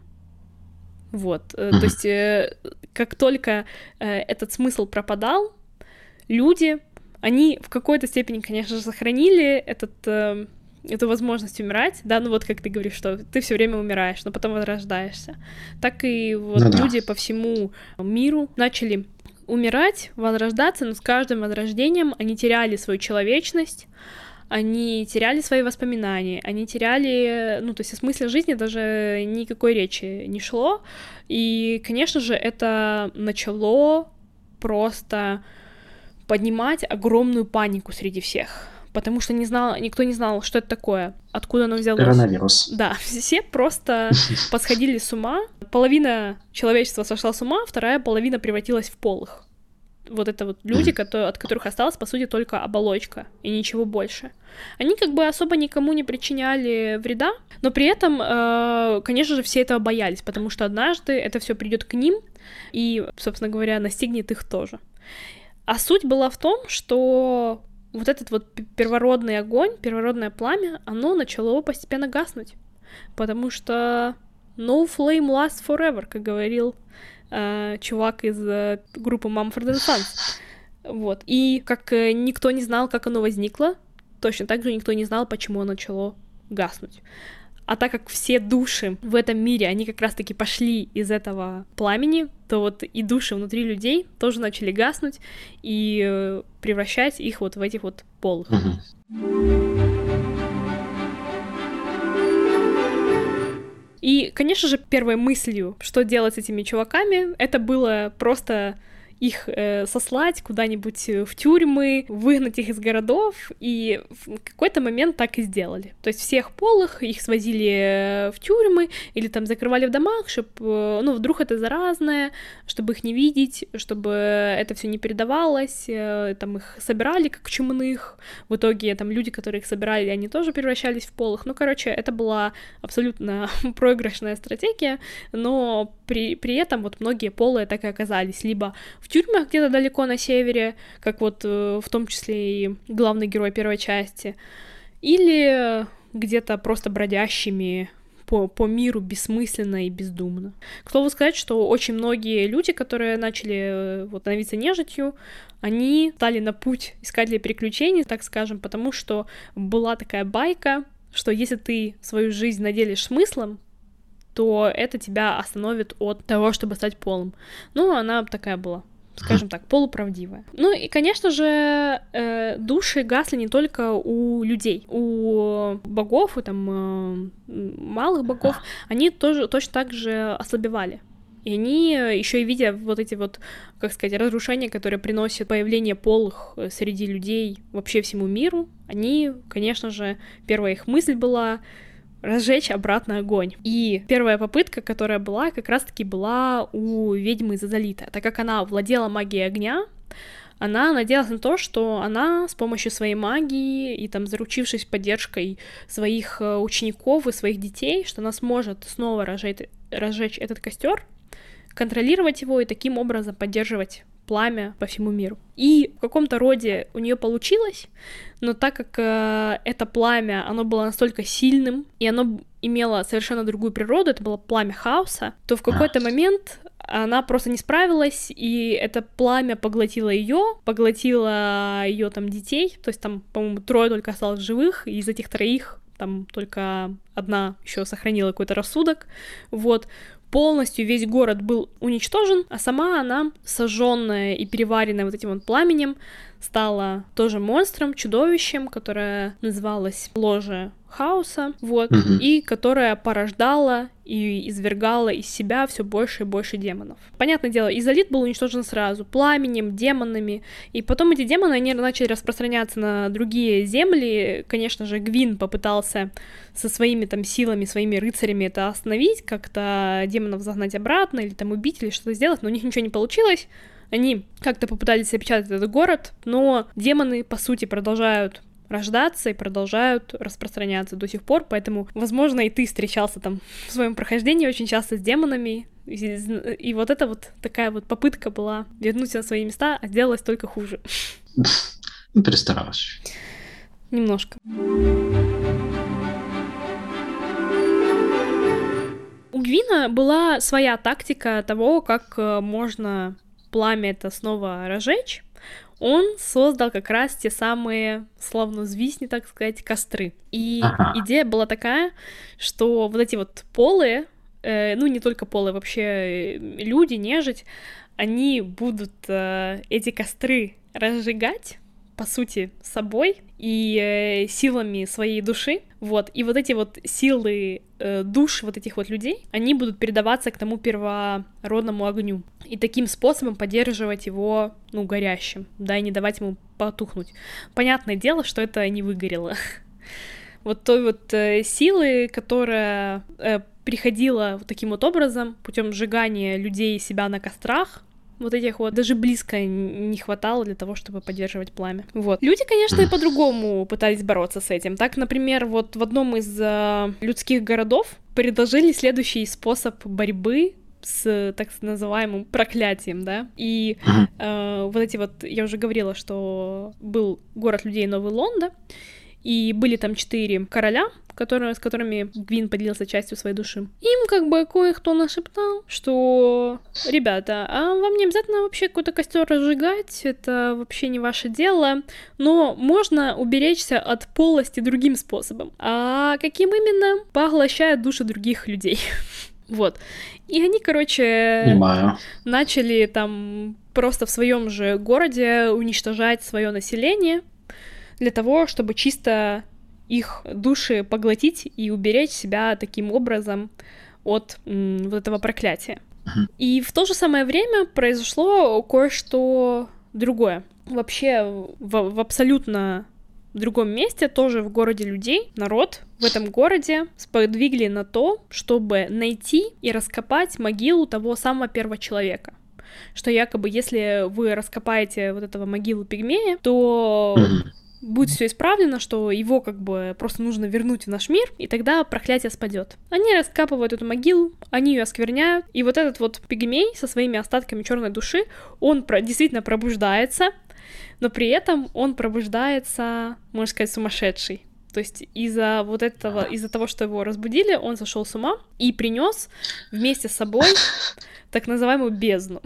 Вот, mm-hmm. то есть э, как только э, этот смысл пропадал, люди, они в какой-то степени, конечно же, сохранили этот, э, эту возможность умирать, да, ну вот как ты говоришь, что ты все время умираешь, но потом возрождаешься, так и вот ну, люди да. по всему миру начали умирать, возрождаться, но с каждым возрождением они теряли свою человечность, они теряли свои воспоминания, они теряли, ну, то есть о смысле жизни даже никакой речи не шло, и, конечно же, это начало просто поднимать огромную панику среди всех, потому что не знал, никто не знал, что это такое, откуда оно взялось. Коронавирус. Да, все просто посходили с ума, половина человечества сошла с ума, вторая половина превратилась в полых. Вот это вот люди, которые, от которых осталась, по сути, только оболочка и ничего больше. Они как бы особо никому не причиняли вреда, но при этом, э, конечно же, все этого боялись, потому что однажды это все придет к ним и, собственно говоря, настигнет их тоже. А суть была в том, что вот этот вот первородный огонь, первородное пламя, оно начало постепенно гаснуть, потому что no flame lasts forever, как говорил Uh, чувак из uh, группы Mumford энд Sons. Вот. И как uh, никто не знал, как оно возникло, точно так же никто не знал, почему оно начало гаснуть. А так как все души в этом мире, они как раз-таки пошли из этого пламени, то вот и души внутри людей тоже начали гаснуть и uh, превращать их вот в этих вот полых. И, конечно же, первой мыслью, что делать с этими чуваками, это было просто их э, сослать куда-нибудь в тюрьмы, выгнать их из городов, и в какой-то момент так и сделали. То есть всех полых их свозили в тюрьмы или там закрывали в домах, чтобы, ну, вдруг это заразное, чтобы их не видеть, чтобы это все не передавалось, э, там их собирали как чумных, в итоге там люди, которые их собирали, они тоже превращались в полых. Ну, короче, это была абсолютно проигрышная стратегия, но при, при этом вот многие полые так и оказались либо в тюрьмах где-то далеко на севере, как вот э, в том числе и главный герой первой части, или где-то просто бродящими по, по миру бессмысленно и бездумно. К слову сказать, что очень многие люди, которые начали вот, становиться нежитью, они стали на путь искателей приключений, так скажем, потому что была такая байка, что если ты свою жизнь наделишь смыслом, то это тебя остановит от того, чтобы стать полым. Ну, она такая была, скажем так, полуправдивая. Ну и, конечно же, э, души гасли не только у людей. У богов, у там э, малых богов, они тоже точно так же ослабевали. И они, еще и видя вот эти вот, как сказать, разрушения, которые приносят появление полых среди людей вообще всему миру, они, конечно же, первая их мысль была разжечь обратно огонь. И первая попытка, которая была, как раз-таки была у ведьмы Зазалиты. Так как она владела магией огня, она надеялась на то, что она с помощью своей магии и там заручившись поддержкой своих учеников и своих детей, что она сможет снова разжечь, разжечь этот костер, контролировать его и таким образом поддерживать пламя по всему миру. И в каком-то роде у нее получилось, но так как э, это пламя, оно было настолько сильным, и оно имело совершенно другую природу, это было пламя хаоса, то в какой-то момент она просто не справилась, и это пламя поглотило ее, поглотило ее там детей, то есть там, по-моему, трое только осталось живых, и из этих троих там только одна еще сохранила какой-то рассудок, вот. Полностью весь город был уничтожен, а сама она, сожженная и переваренная вот этим вот пламенем, стала тоже монстром, чудовищем, которое называлось Ложе Хаоса, вот, mm-hmm. и которая порождала и извергала из себя все больше и больше демонов. Понятное дело, Изолит был уничтожен сразу пламенем, демонами, и потом эти демоны, они начали распространяться на другие земли. Конечно же, Гвин попытался со своими там силами, своими рыцарями это остановить, как-то демонов загнать обратно, или там убить, или что-то сделать, но у них ничего не получилось. Они как-то попытались опечатать этот город, но демоны, по сути, продолжают рождаться и продолжают распространяться до сих пор, поэтому, возможно, и ты встречался там в своем прохождении очень часто с демонами, и, и вот это вот такая вот попытка была вернуть на свои места, а сделалось только хуже. Ну, перестаралась. Немножко. У Гвина была своя тактика того, как можно пламя это снова разжечь. Он создал как раз те самые славнозвестные, так сказать, костры. И ага. идея была такая, что вот эти вот полые, э, ну не только полые, вообще люди, нежить, они будут э, эти костры разжигать, по сути, собой и э, силами своей души, вот, и вот эти вот силы э, душ вот этих вот людей, они будут передаваться к тому первородному огню, и таким способом поддерживать его, ну, горящим, да, и не давать ему потухнуть. Понятное дело, что это не выгорело. Вот той вот э, силы, которая э, приходила вот таким вот образом, путем сжигания людей и себя на кострах, вот этих вот даже близко не хватало для того, чтобы поддерживать пламя. Вот. Люди, конечно, и по-другому пытались бороться с этим. Так, например, вот в одном из э, людских городов предложили следующий способ борьбы с так называемым проклятием, да, и э, вот эти вот, я уже говорила, что был город людей Новый Лондо, и были там четыре короля, которые, с которыми Гвин поделился частью своей души. Им как бы кое-кто нашептал, что, ребята, а вам не обязательно вообще какой-то костер разжигать, это вообще не ваше дело, но можно уберечься от полости другим способом. А каким именно? Поглощая души других людей. Вот. И они, короче, Понимаю. начали там просто в своем же городе уничтожать свое население для того, чтобы чисто их души поглотить и уберечь себя таким образом от м, вот этого проклятия. Uh-huh. И в то же самое время произошло кое-что другое. Вообще в, в абсолютно другом месте, тоже в городе людей, народ в этом городе сподвигли на то, чтобы найти и раскопать могилу того самого первого человека. Что якобы, если вы раскопаете вот этого могилу пигмея, то Uh-huh. будет все исправлено, что его как бы просто нужно вернуть в наш мир, и тогда проклятие спадет. Они раскапывают эту могилу, они ее оскверняют, и вот этот вот пигмей со своими остатками черной души, он про- действительно пробуждается, но при этом он пробуждается, можно сказать, сумасшедший. То есть из-за вот этого, из-за того, что его разбудили, он сошел с ума и принес вместе с собой так называемую бездну.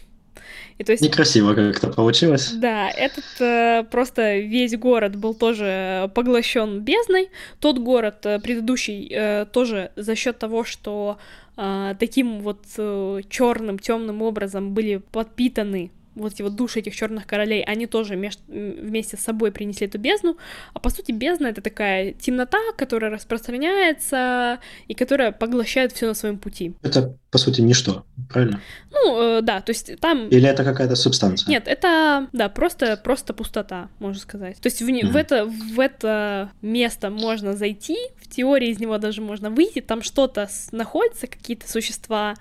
И то есть, некрасиво как-то получилось. Да, этот э, просто весь город был тоже поглощен бездной. Тот город э, предыдущий э, тоже за счет того, что э, таким вот э, черным, темным образом были подпитаны вот эти вот души этих черных королей, они тоже меж... вместе с собой принесли эту бездну. А по сути бездна — это такая темнота, которая распространяется и которая поглощает все на своем пути. Это по сути ничто, правильно? Ну, э, да, то есть там... Или это какая-то субстанция? Нет, это, да, просто, просто пустота, можно сказать. То есть в, не... mm-hmm. в, это, в это место можно зайти, в теории из него даже можно выйти, там что-то находится, какие-то существа,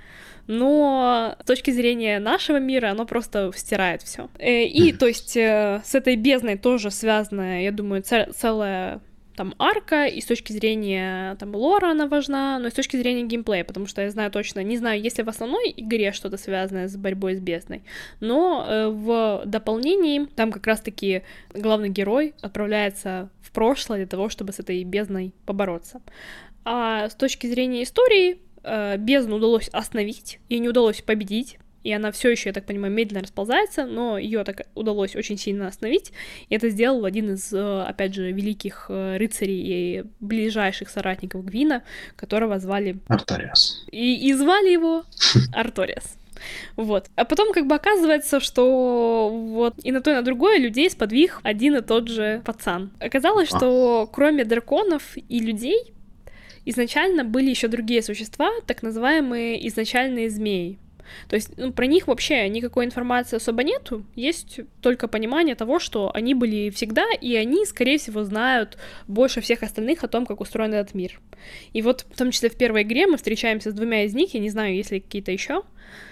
но с точки зрения нашего мира оно просто стирает все. И, mm-hmm. то есть, с этой бездной тоже связана, я думаю, целая там арка, и с точки зрения там лора она важна, но и с точки зрения геймплея, потому что я знаю точно, не знаю, есть ли в основной игре что-то связанное с борьбой с бездной, но э, в дополнении там как раз-таки главный герой отправляется в прошлое для того, чтобы с этой бездной побороться. А с точки зрения истории э, бездну удалось остановить, ей не удалось победить, и она все еще, я так понимаю, медленно расползается, но ее так удалось очень сильно остановить. И это сделал один из, опять же, великих рыцарей и ближайших соратников Гвина, которого звали... Арториас. И, и звали его Арториас. Вот. А потом как бы оказывается, что вот и на то, и на другое людей сподвиг один и тот же пацан. Оказалось, а. что кроме драконов и людей изначально были еще другие существа, так называемые изначальные змеи. То есть ну, про них вообще никакой информации особо нету, есть только понимание того, что они были всегда, и они, скорее всего, знают больше всех остальных о том, как устроен этот мир. И вот в том числе в первой игре мы встречаемся с двумя из них, я не знаю, есть ли какие-то еще.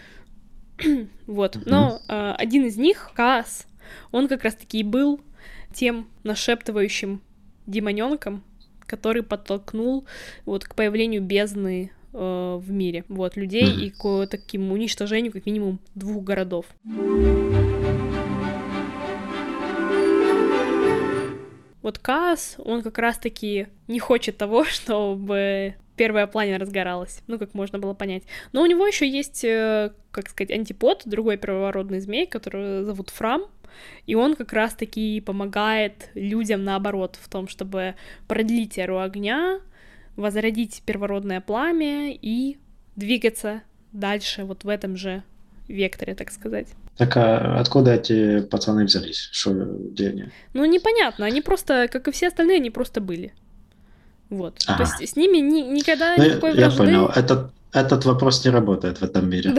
Вот, mm-hmm. но э, один из них, Каас, он как раз-таки и был тем нашептывающим демонёнком, который подтолкнул вот к появлению бездны в мире, вот, людей mm-hmm. и к таким уничтожению как минимум двух городов. Вот Каас, он как раз-таки не хочет того, чтобы первое пламя разгоралось, ну, как можно было понять. Но у него еще есть, как сказать, антипод, другой первородный змей, которого зовут Фрам, и он как раз-таки помогает людям, наоборот, в том, чтобы продлить эру огня, возродить первородное пламя и двигаться дальше вот в этом же векторе, так сказать. Так а откуда эти пацаны взялись? Что, где они? Ну, непонятно, они просто, как и все остальные, они просто были. Вот. Ага. То есть с ними ни, никогда ну, никакой я вражды... Я понял, этот, этот вопрос не работает в этом мире.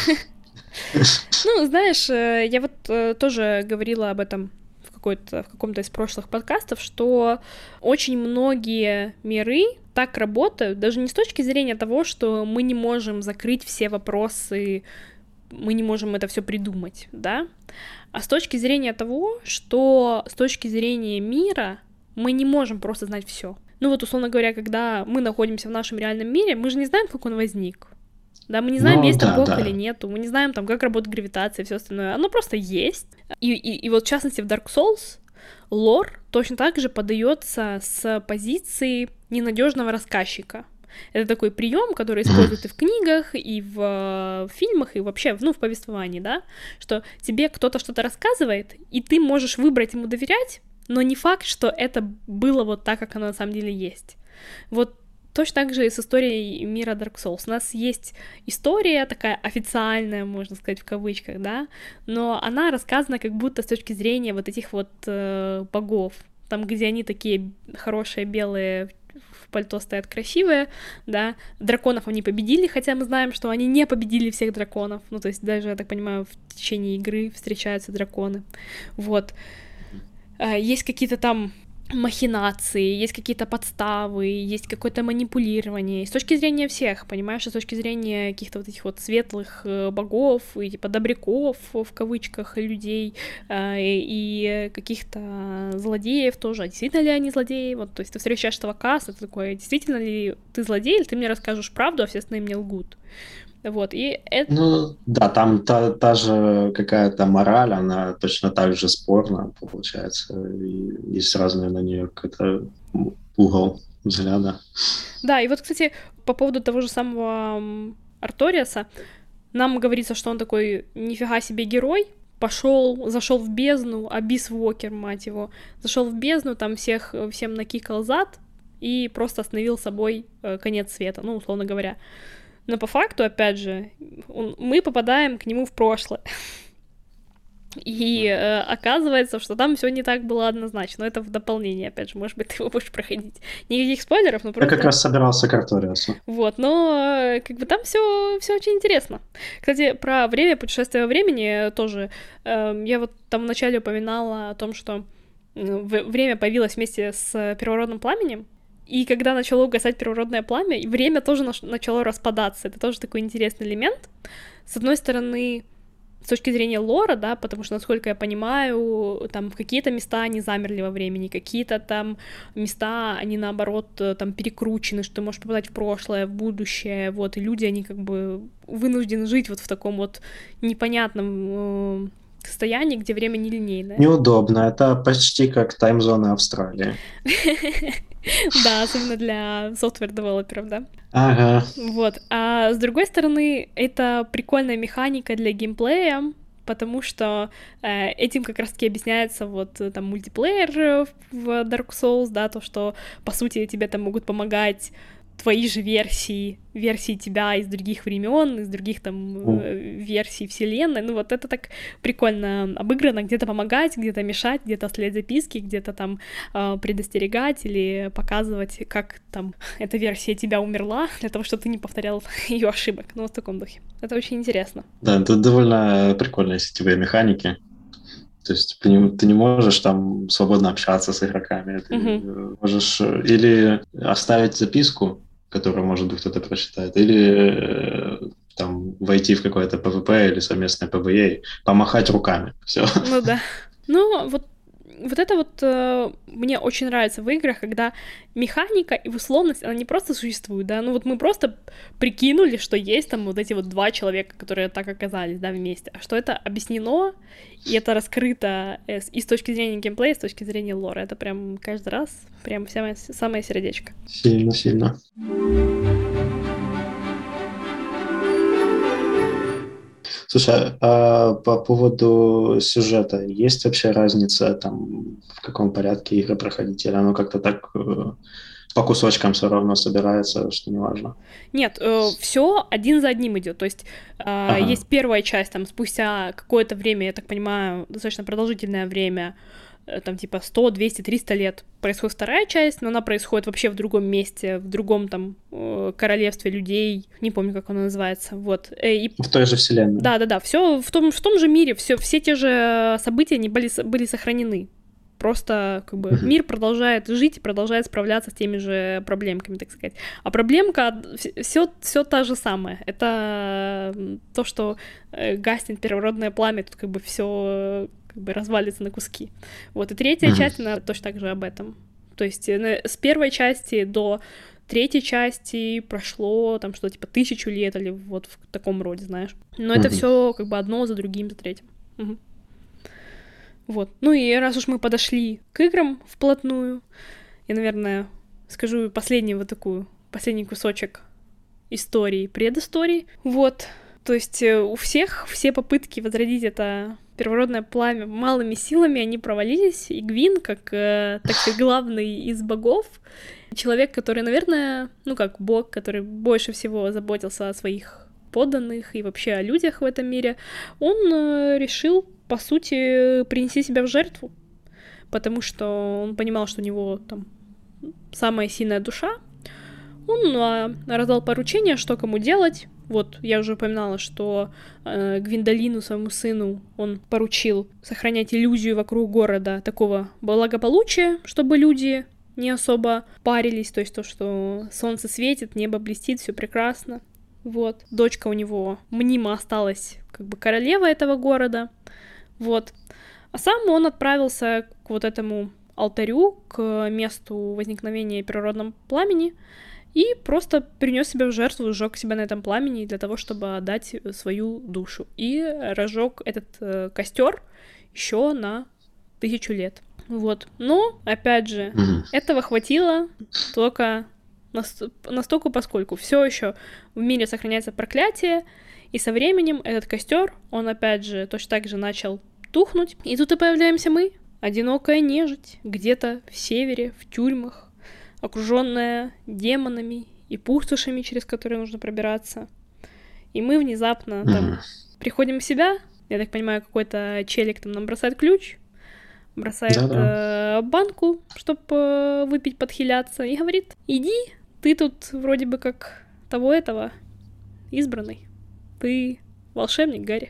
Ну, знаешь, я вот тоже говорила об этом в какой-то, в каком-то из прошлых подкастов, что очень многие миры так работают, даже не с точки зрения того, что мы не можем закрыть все вопросы, мы не можем это все придумать, да, а с точки зрения того, что с точки зрения мира мы не можем просто знать все. Ну вот, условно говоря, когда мы находимся в нашем реальном мире, мы же не знаем, как он возник. Да, мы не знаем, ну, есть там да, Бог да. или нету, мы не знаем, там, как работает гравитация и все остальное. Оно просто есть. И, и, и вот, в частности, в Dark Souls лор точно так же подается с позиции ненадежного рассказчика. Это такой прием, который используют и в книгах, и в, в фильмах, и вообще, ну, в повествовании, да, что тебе кто-то что-то рассказывает, и ты можешь выбрать ему доверять, но не факт, что это было вот так, как оно на самом деле есть. Вот точно так же и с историей мира Dark Souls. У нас есть история такая официальная, можно сказать, в кавычках, да, но она рассказана как будто с точки зрения вот этих вот э, богов, там, где они такие хорошие, белые, в пальто стоят красивые, да, драконов они победили, хотя мы знаем, что они не победили всех драконов, ну, то есть даже, я так понимаю, в течение игры встречаются драконы, вот. Есть какие-то там махинации, есть какие-то подставы, есть какое-то манипулирование. И с точки зрения всех, понимаешь, и с точки зрения каких-то вот этих вот светлых богов и типа добряков, в кавычках, людей, и каких-то злодеев тоже. А действительно ли они злодеи? Вот, то есть ты встречаешь этого каста, ты такой, действительно ли ты злодей, или ты мне расскажешь правду, а все остальные мне лгут? Вот, и это... Ну, да, там та, та же какая-то мораль, она точно так же спорна, получается, и есть разный на нее какой-то угол взгляда. Да, и вот, кстати, по поводу того же самого Арториаса, нам говорится, что он такой нифига себе герой, пошел, зашел в бездну, Абис Вокер, мать его, зашел в бездну, там всех, всем накикал зад и просто остановил собой конец света, ну, условно говоря. Но по факту, опять же, он, мы попадаем к нему в прошлое. И э, оказывается, что там все не так было однозначно. Но это в дополнение, опять же, может быть, ты его будешь проходить. Никаких спойлеров, но просто... Я как раз собирался к Арториасу. Вот, но как бы там все все очень интересно. Кстати, про время путешествия во времени тоже. Э, я вот там вначале упоминала о том, что время появилось вместе с первородным пламенем. И когда начало угасать первородное пламя, время тоже начало распадаться. Это тоже такой интересный элемент. С одной стороны, с точки зрения лора, да, потому что, насколько я понимаю, там какие-то места они замерли во времени, какие-то там места, они наоборот там перекручены, что ты можешь попадать в прошлое, в будущее, вот, и люди, они как бы вынуждены жить вот в таком вот непонятном состоянии, где время нелинейное. Неудобно, это почти как таймзоны Австралии. Да, особенно для софтвер-девелоперов, да. Ага. Вот. А с другой стороны, это прикольная механика для геймплея, потому что э, этим как раз-таки объясняется вот там мультиплеер в Dark Souls, да, то, что, по сути, тебе там могут помогать твои же версии, версии тебя из других времен, из других там mm. версий вселенной. Ну вот это так прикольно обыграно, где-то помогать, где-то мешать, где-то оставлять записки, где-то там э, предостерегать или показывать, как там эта версия тебя умерла, для того, чтобы ты не повторял ее ошибок. Ну вот в таком духе. Это очень интересно. Да, это довольно прикольные сетевые механики. То есть ты не, ты не можешь там свободно общаться с игроками. Ты mm-hmm. можешь или оставить записку, которую, может быть, кто-то прочитает, или там войти в какое-то пэ вэ пэ или совместное пэ вэ е, помахать руками. Все. Ну да. Ну, вот, вот это вот э, мне очень нравится в играх, когда механика и условность, она не просто существует, да, ну вот мы просто прикинули, что есть там вот эти вот два человека, которые так оказались, да, вместе, а что это объяснено, и это раскрыто и с точки зрения геймплея, и с точки зрения лора. Это прям каждый раз прям самое, самое сердечко. Сильно, сильно. Слушай, а по поводу сюжета, есть вообще разница, там, в каком порядке игры проходить, или оно как-то так по кусочкам все равно собирается, что неважно? Нет, э, все один за одним идет. То есть э, ага. есть первая часть, там, спустя какое-то время, я так понимаю, достаточно продолжительное время, э, там, типа сто, двести, триста лет происходит вторая часть, но она происходит вообще в другом месте, в другом там э, королевстве людей, не помню, как оно называется, вот. Э, и... В той же вселенной. Да-да-да, все в том, в том же мире, все, все те же события они были, были сохранены. Просто как бы uh-huh. мир продолжает жить и продолжает справляться с теми же проблемками, так сказать. А проблемка все, все та же самая. Это то, что гаснет первородное пламя, тут как бы все как бы развалится на куски. Вот. И третья uh-huh. часть, она точно так же об этом. То есть с первой части до третьей части прошло там что-то типа тысячу лет или вот в таком роде, знаешь. Но uh-huh. это все как бы одно за другим, за третьим. Uh-huh. Вот. Ну и раз уж мы подошли к играм вплотную, я, наверное, скажу последнюю вот такую, последний кусочек истории, предыстории. Вот. То есть у всех все попытки возродить это первородное пламя малыми силами, они провалились. И Гвин, как, э, так сказать, главный из богов, человек, который, наверное, ну как бог, который больше всего заботился о своих подданных и вообще о людях в этом мире, он э, решил, по сути, принести себя в жертву, потому что он понимал, что у него там самая сильная душа, он а, раздал поручение, что кому делать. Вот, я уже упоминала, что э, Гвиндолину, своему сыну, он поручил сохранять иллюзию вокруг города такого благополучия, чтобы люди не особо парились, то есть то, что солнце светит, небо блестит, все прекрасно. Вот, дочка у него мнимо осталась как бы королева этого города, вот. А сам он отправился к вот этому алтарю, к месту возникновения природного пламени, и просто принес себя в жертву, сжег себя на этом пламени для того, чтобы отдать свою душу. И разжег этот э, костер еще на тысячу лет. Вот. Но, опять же, mm-hmm. этого хватило только наст- настолько, поскольку все еще в мире сохраняется проклятие, и со временем этот костер, он опять же точно так же начал тухнуть. И тут и появляемся мы, одинокая нежить, где-то в севере, в тюрьмах, окруженная демонами и пустошами, через которые нужно пробираться. И мы внезапно там mm-hmm. приходим в себя. Я так понимаю, какой-то челик там нам бросает ключ, бросает э, банку, чтобы э, выпить, подхиляться, и говорит: иди, ты тут вроде бы как того-этого избранный. Ты волшебник, Гарри.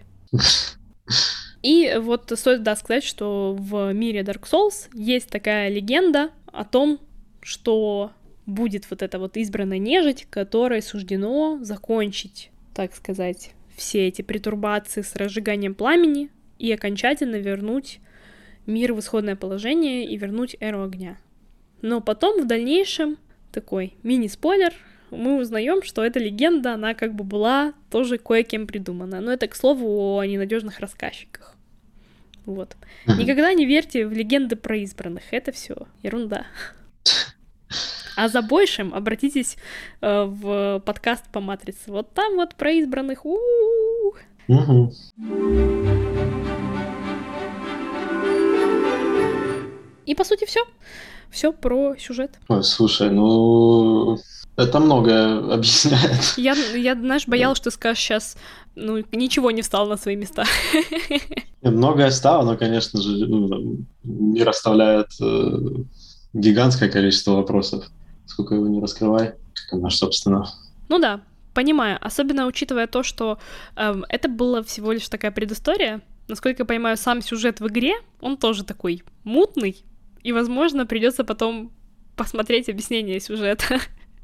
И вот стоит, да, сказать, что в мире Dark Souls есть такая легенда о том, что будет вот эта вот избранная нежить, которой суждено закончить, так сказать, все эти пертурбации с разжиганием пламени и окончательно вернуть мир в исходное положение и вернуть эру огня. Но потом в дальнейшем, такой мини-спойлер, мы узнаем, что эта легенда, она как бы была тоже кое-кем придумана. Но это, к слову, о ненадежных рассказчиках. Вот. Mm-hmm. Никогда не верьте в легенды про избранных. Это все ерунда. А за большим обратитесь э, в подкаст по Матрице. Вот там вот про избранных. У-у-у. Угу. И по сути все. Все про сюжет. Ой, слушай, ну это многое объясняет. Я, я, знаешь, боялась, что скажешь сейчас, ну, ничего не встало на свои места. Многое стало, но, конечно же, ну, мир оставляет э, гигантское количество вопросов. Сколько его не раскрывай, как она, собственно. Ну да, понимаю. Особенно учитывая то, что эм, это была всего лишь такая предыстория. Насколько я понимаю, сам сюжет в игре, он тоже такой мутный. И, возможно, придется потом посмотреть объяснение сюжета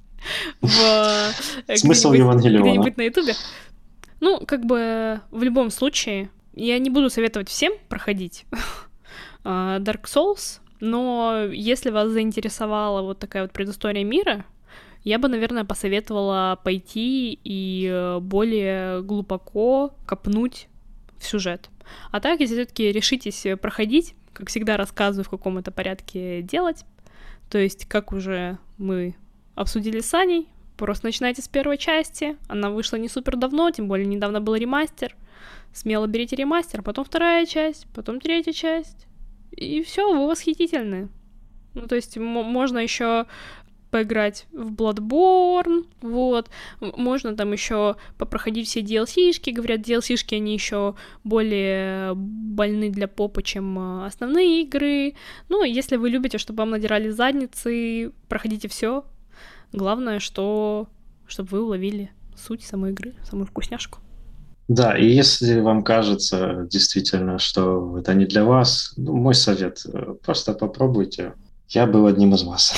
в смысл Евангелиона где-нибудь на Ютубе. Ну, как бы в любом случае, я не буду советовать всем проходить Dark Souls, но если вас заинтересовала вот такая вот предыстория мира, я бы, наверное, посоветовала пойти и более глубоко копнуть в сюжет. А так, если все-таки решитесь проходить, как всегда рассказываю, в каком это порядке делать, то есть, как уже мы обсудили с Аней, просто начинайте с первой части, она вышла не супер давно, тем более недавно был ремастер, смело берите ремастер, потом вторая часть, потом третья часть, и все, вы восхитительны. Ну, то есть, м- можно еще поиграть в Bloodborne, вот, можно там еще попроходить все ди эл си-шки, говорят, ди эл си-шки, они еще более больны для попы, чем основные игры, ну, если вы любите, чтобы вам надирали задницы, проходите все, главное, что, чтобы вы уловили суть самой игры, самую вкусняшку. Да, и если вам кажется действительно, что это не для вас, ну, мой совет, просто попробуйте. Я был одним из вас.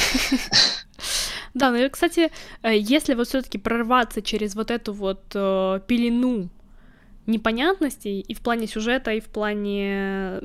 Да, ну и, кстати, если вот все-таки прорваться через вот эту вот э, пелену непонятностей и в плане сюжета, и в плане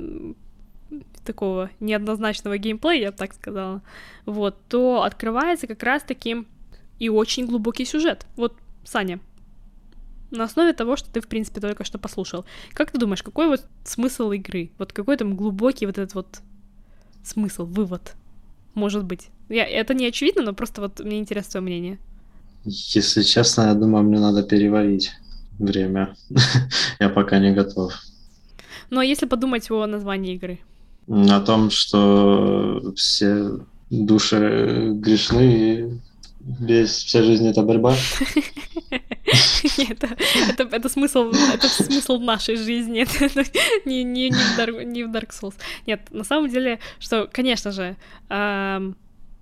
такого неоднозначного геймплея, я бы так сказала, вот, то открывается как раз-таки и очень глубокий сюжет. Вот, Саня, на основе того, что ты, в принципе, только что послушал, как ты думаешь, какой вот смысл игры? Вот какой там глубокий вот этот вот смысл, вывод? Может быть. Я, это не очевидно, но просто вот мне интересно твое мнение. Если честно, я думаю, мне надо переварить время. Я пока не готов. Ну, а если подумать о названии игры? О том, что все души грешны, и весь, вся жизнь — это борьба. Нет, это, это, это, смысл, это смысл нашей жизни, это не, не, не, в Dark, не в Dark Souls. Нет, на самом деле, что, конечно же, эм,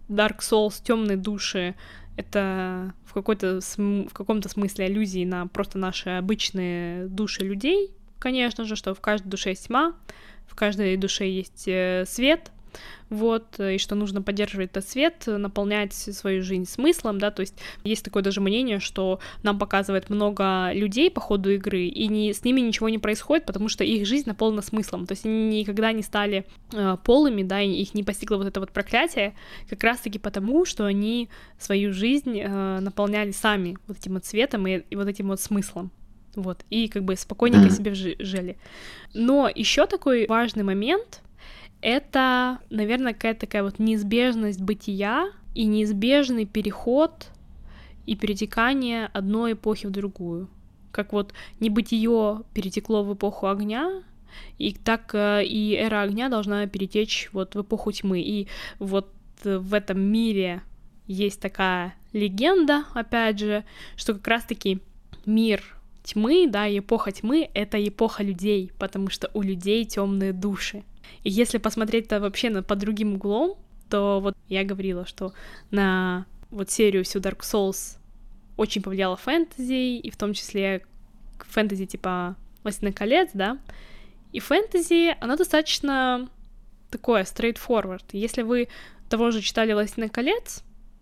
Dark Souls, темные души — это в, какой-то см... в каком-то смысле аллюзии на просто наши обычные души людей, конечно же, что в каждой душе есть тьма, в каждой душе есть свет, вот, и что нужно поддерживать этот свет, наполнять свою жизнь смыслом, да, то есть есть такое даже мнение, что нам показывает много людей по ходу игры, и не, с ними ничего не происходит, потому что их жизнь наполнена смыслом, то есть они никогда не стали э, полыми, да, и их не постигло вот это вот проклятие, как раз-таки потому, что они свою жизнь э, наполняли сами вот этим вот светом и, и вот этим вот смыслом. Вот, и как бы спокойненько себе жили. Но еще такой важный момент — это, наверное, какая-то такая вот неизбежность бытия и неизбежный переход и перетекание одной эпохи в другую. Как вот небытие перетекло в эпоху огня, и так и эра огня должна перетечь вот в эпоху тьмы. И вот в этом мире есть такая легенда, опять же, что как раз-таки мир тьмы, да, и эпоха тьмы — это эпоха людей, потому что у людей темные души. И если посмотреть-то вообще на, по другим углом, то вот я говорила, что на вот серию всю Dark Souls очень повлияло фэнтези, и в том числе фэнтези типа «Властелин колец», да, и фэнтези, оно достаточно такое straightforward. Если вы того же читали «Властелин колец»,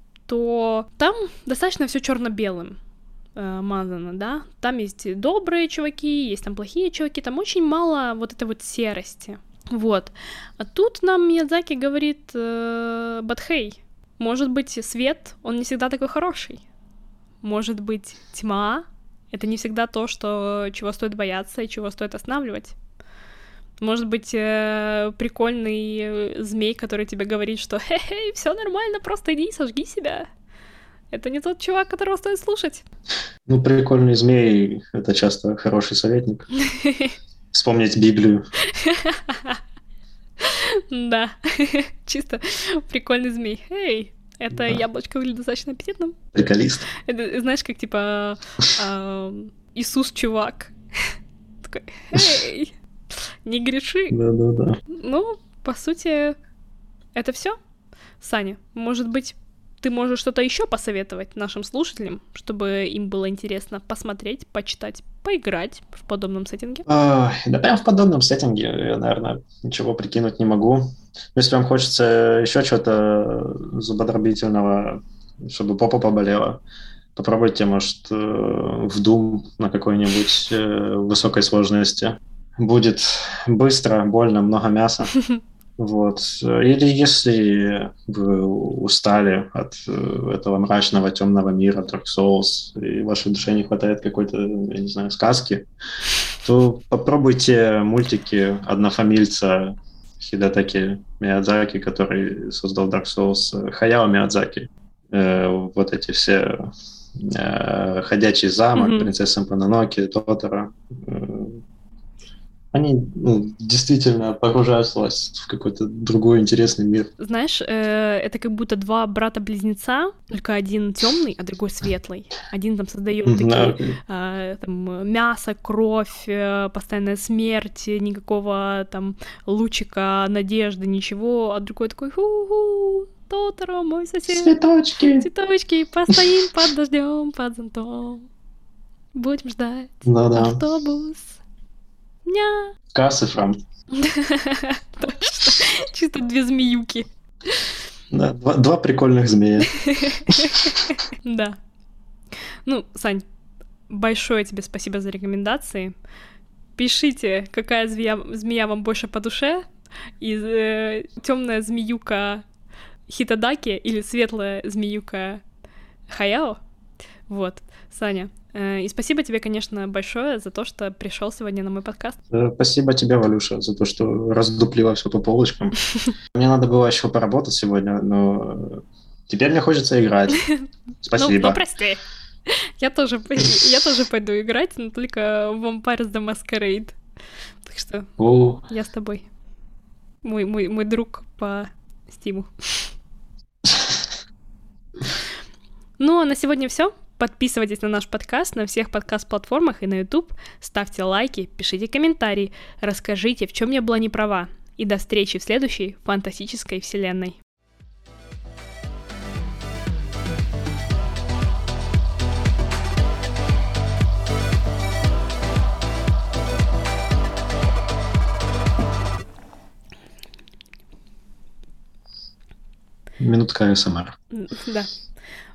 то там достаточно все черно-белым мазано, да, там есть добрые чуваки, есть там плохие чуваки, там очень мало вот этой вот серости, вот. А тут нам Миядзаки говорит, э, but hey, может быть, свет, он не всегда такой хороший, может быть, тьма — это не всегда то, что, чего стоит бояться и чего стоит останавливать. Может быть, э, прикольный змей, который тебе говорит, что хе-хей, все нормально, просто иди и сожги себя. Это не тот чувак, которого стоит слушать. Ну, прикольный змей — это часто хороший советник. Вспомнить Библию. Да, чисто прикольный змей. Эй, это Да. яблочко выглядит достаточно аппетитным. Приколист. Это, знаешь, как типа а, Иисус-чувак. Такой, эй, не греши. Да-да-да. Ну, по сути, это все. Саня, может быть, ты можешь что-то еще посоветовать нашим слушателям, чтобы им было интересно посмотреть, почитать, поиграть в подобном сеттинге? А, да прям в подобном сеттинге я, наверное, ничего прикинуть не могу. Если вам хочется еще чего-то зубодробительного, чтобы попа поболела, попробуйте, может, в Doom на какой-нибудь высокой сложности. Будет быстро, больно, много мяса. Вот. Или если вы устали от этого мрачного, темного мира Dark Souls, и вашей душе не хватает какой-то, я не знаю, сказки, то попробуйте мультики однофамильца Хидетаки Миядзаки, который создал Dark Souls, Хаяо Миядзаки. Э, вот эти все э, «Ходячий замок», mm-hmm. «Принцесса Мононоке», «Тоторо». Э, Они ну, действительно погружают вас в какой-то другой интересный мир. Знаешь, э, это как будто два брата-близнеца, только один темный, а другой светлый. Один там создает mm-hmm. такие э, там, мясо, кровь, э, постоянная смерть, никакого там лучика надежды, ничего, а другой такой ху-ху, Тоторо, мой сосед. Цветочки. Цветочки, постоим под дождем, под зонтом. Будем ждать Да-да. автобус. Ня. Кассы фрам. Чисто две змеюки. Да, два, два прикольных змея. Да. Ну, Сань, большое тебе спасибо за рекомендации. Пишите, какая змея, змея вам больше по душе. И э, темная змеюка Хитадаки или светлая змеюка Хаяо. Вот, Саня. И спасибо тебе, конечно, большое за то, что пришел сегодня на мой подкаст. Спасибо тебе, Валюша, за то, что раздуплила все по полочкам. Мне надо было еще поработать сегодня, но теперь мне хочется играть. Спасибо. Ну, ну прости. Я тоже, я тоже пойду играть, но только в Vampire the Masquerade. Так что О. я с тобой. Мой, мой, мой друг по Стиму. Ну, а на сегодня все. Подписывайтесь на наш подкаст на всех подкаст-платформах и на YouTube, ставьте лайки, пишите комментарии, расскажите, в чем я была не права. И до встречи в следующей фантастической вселенной. Минутка эй эс эм ар. Да.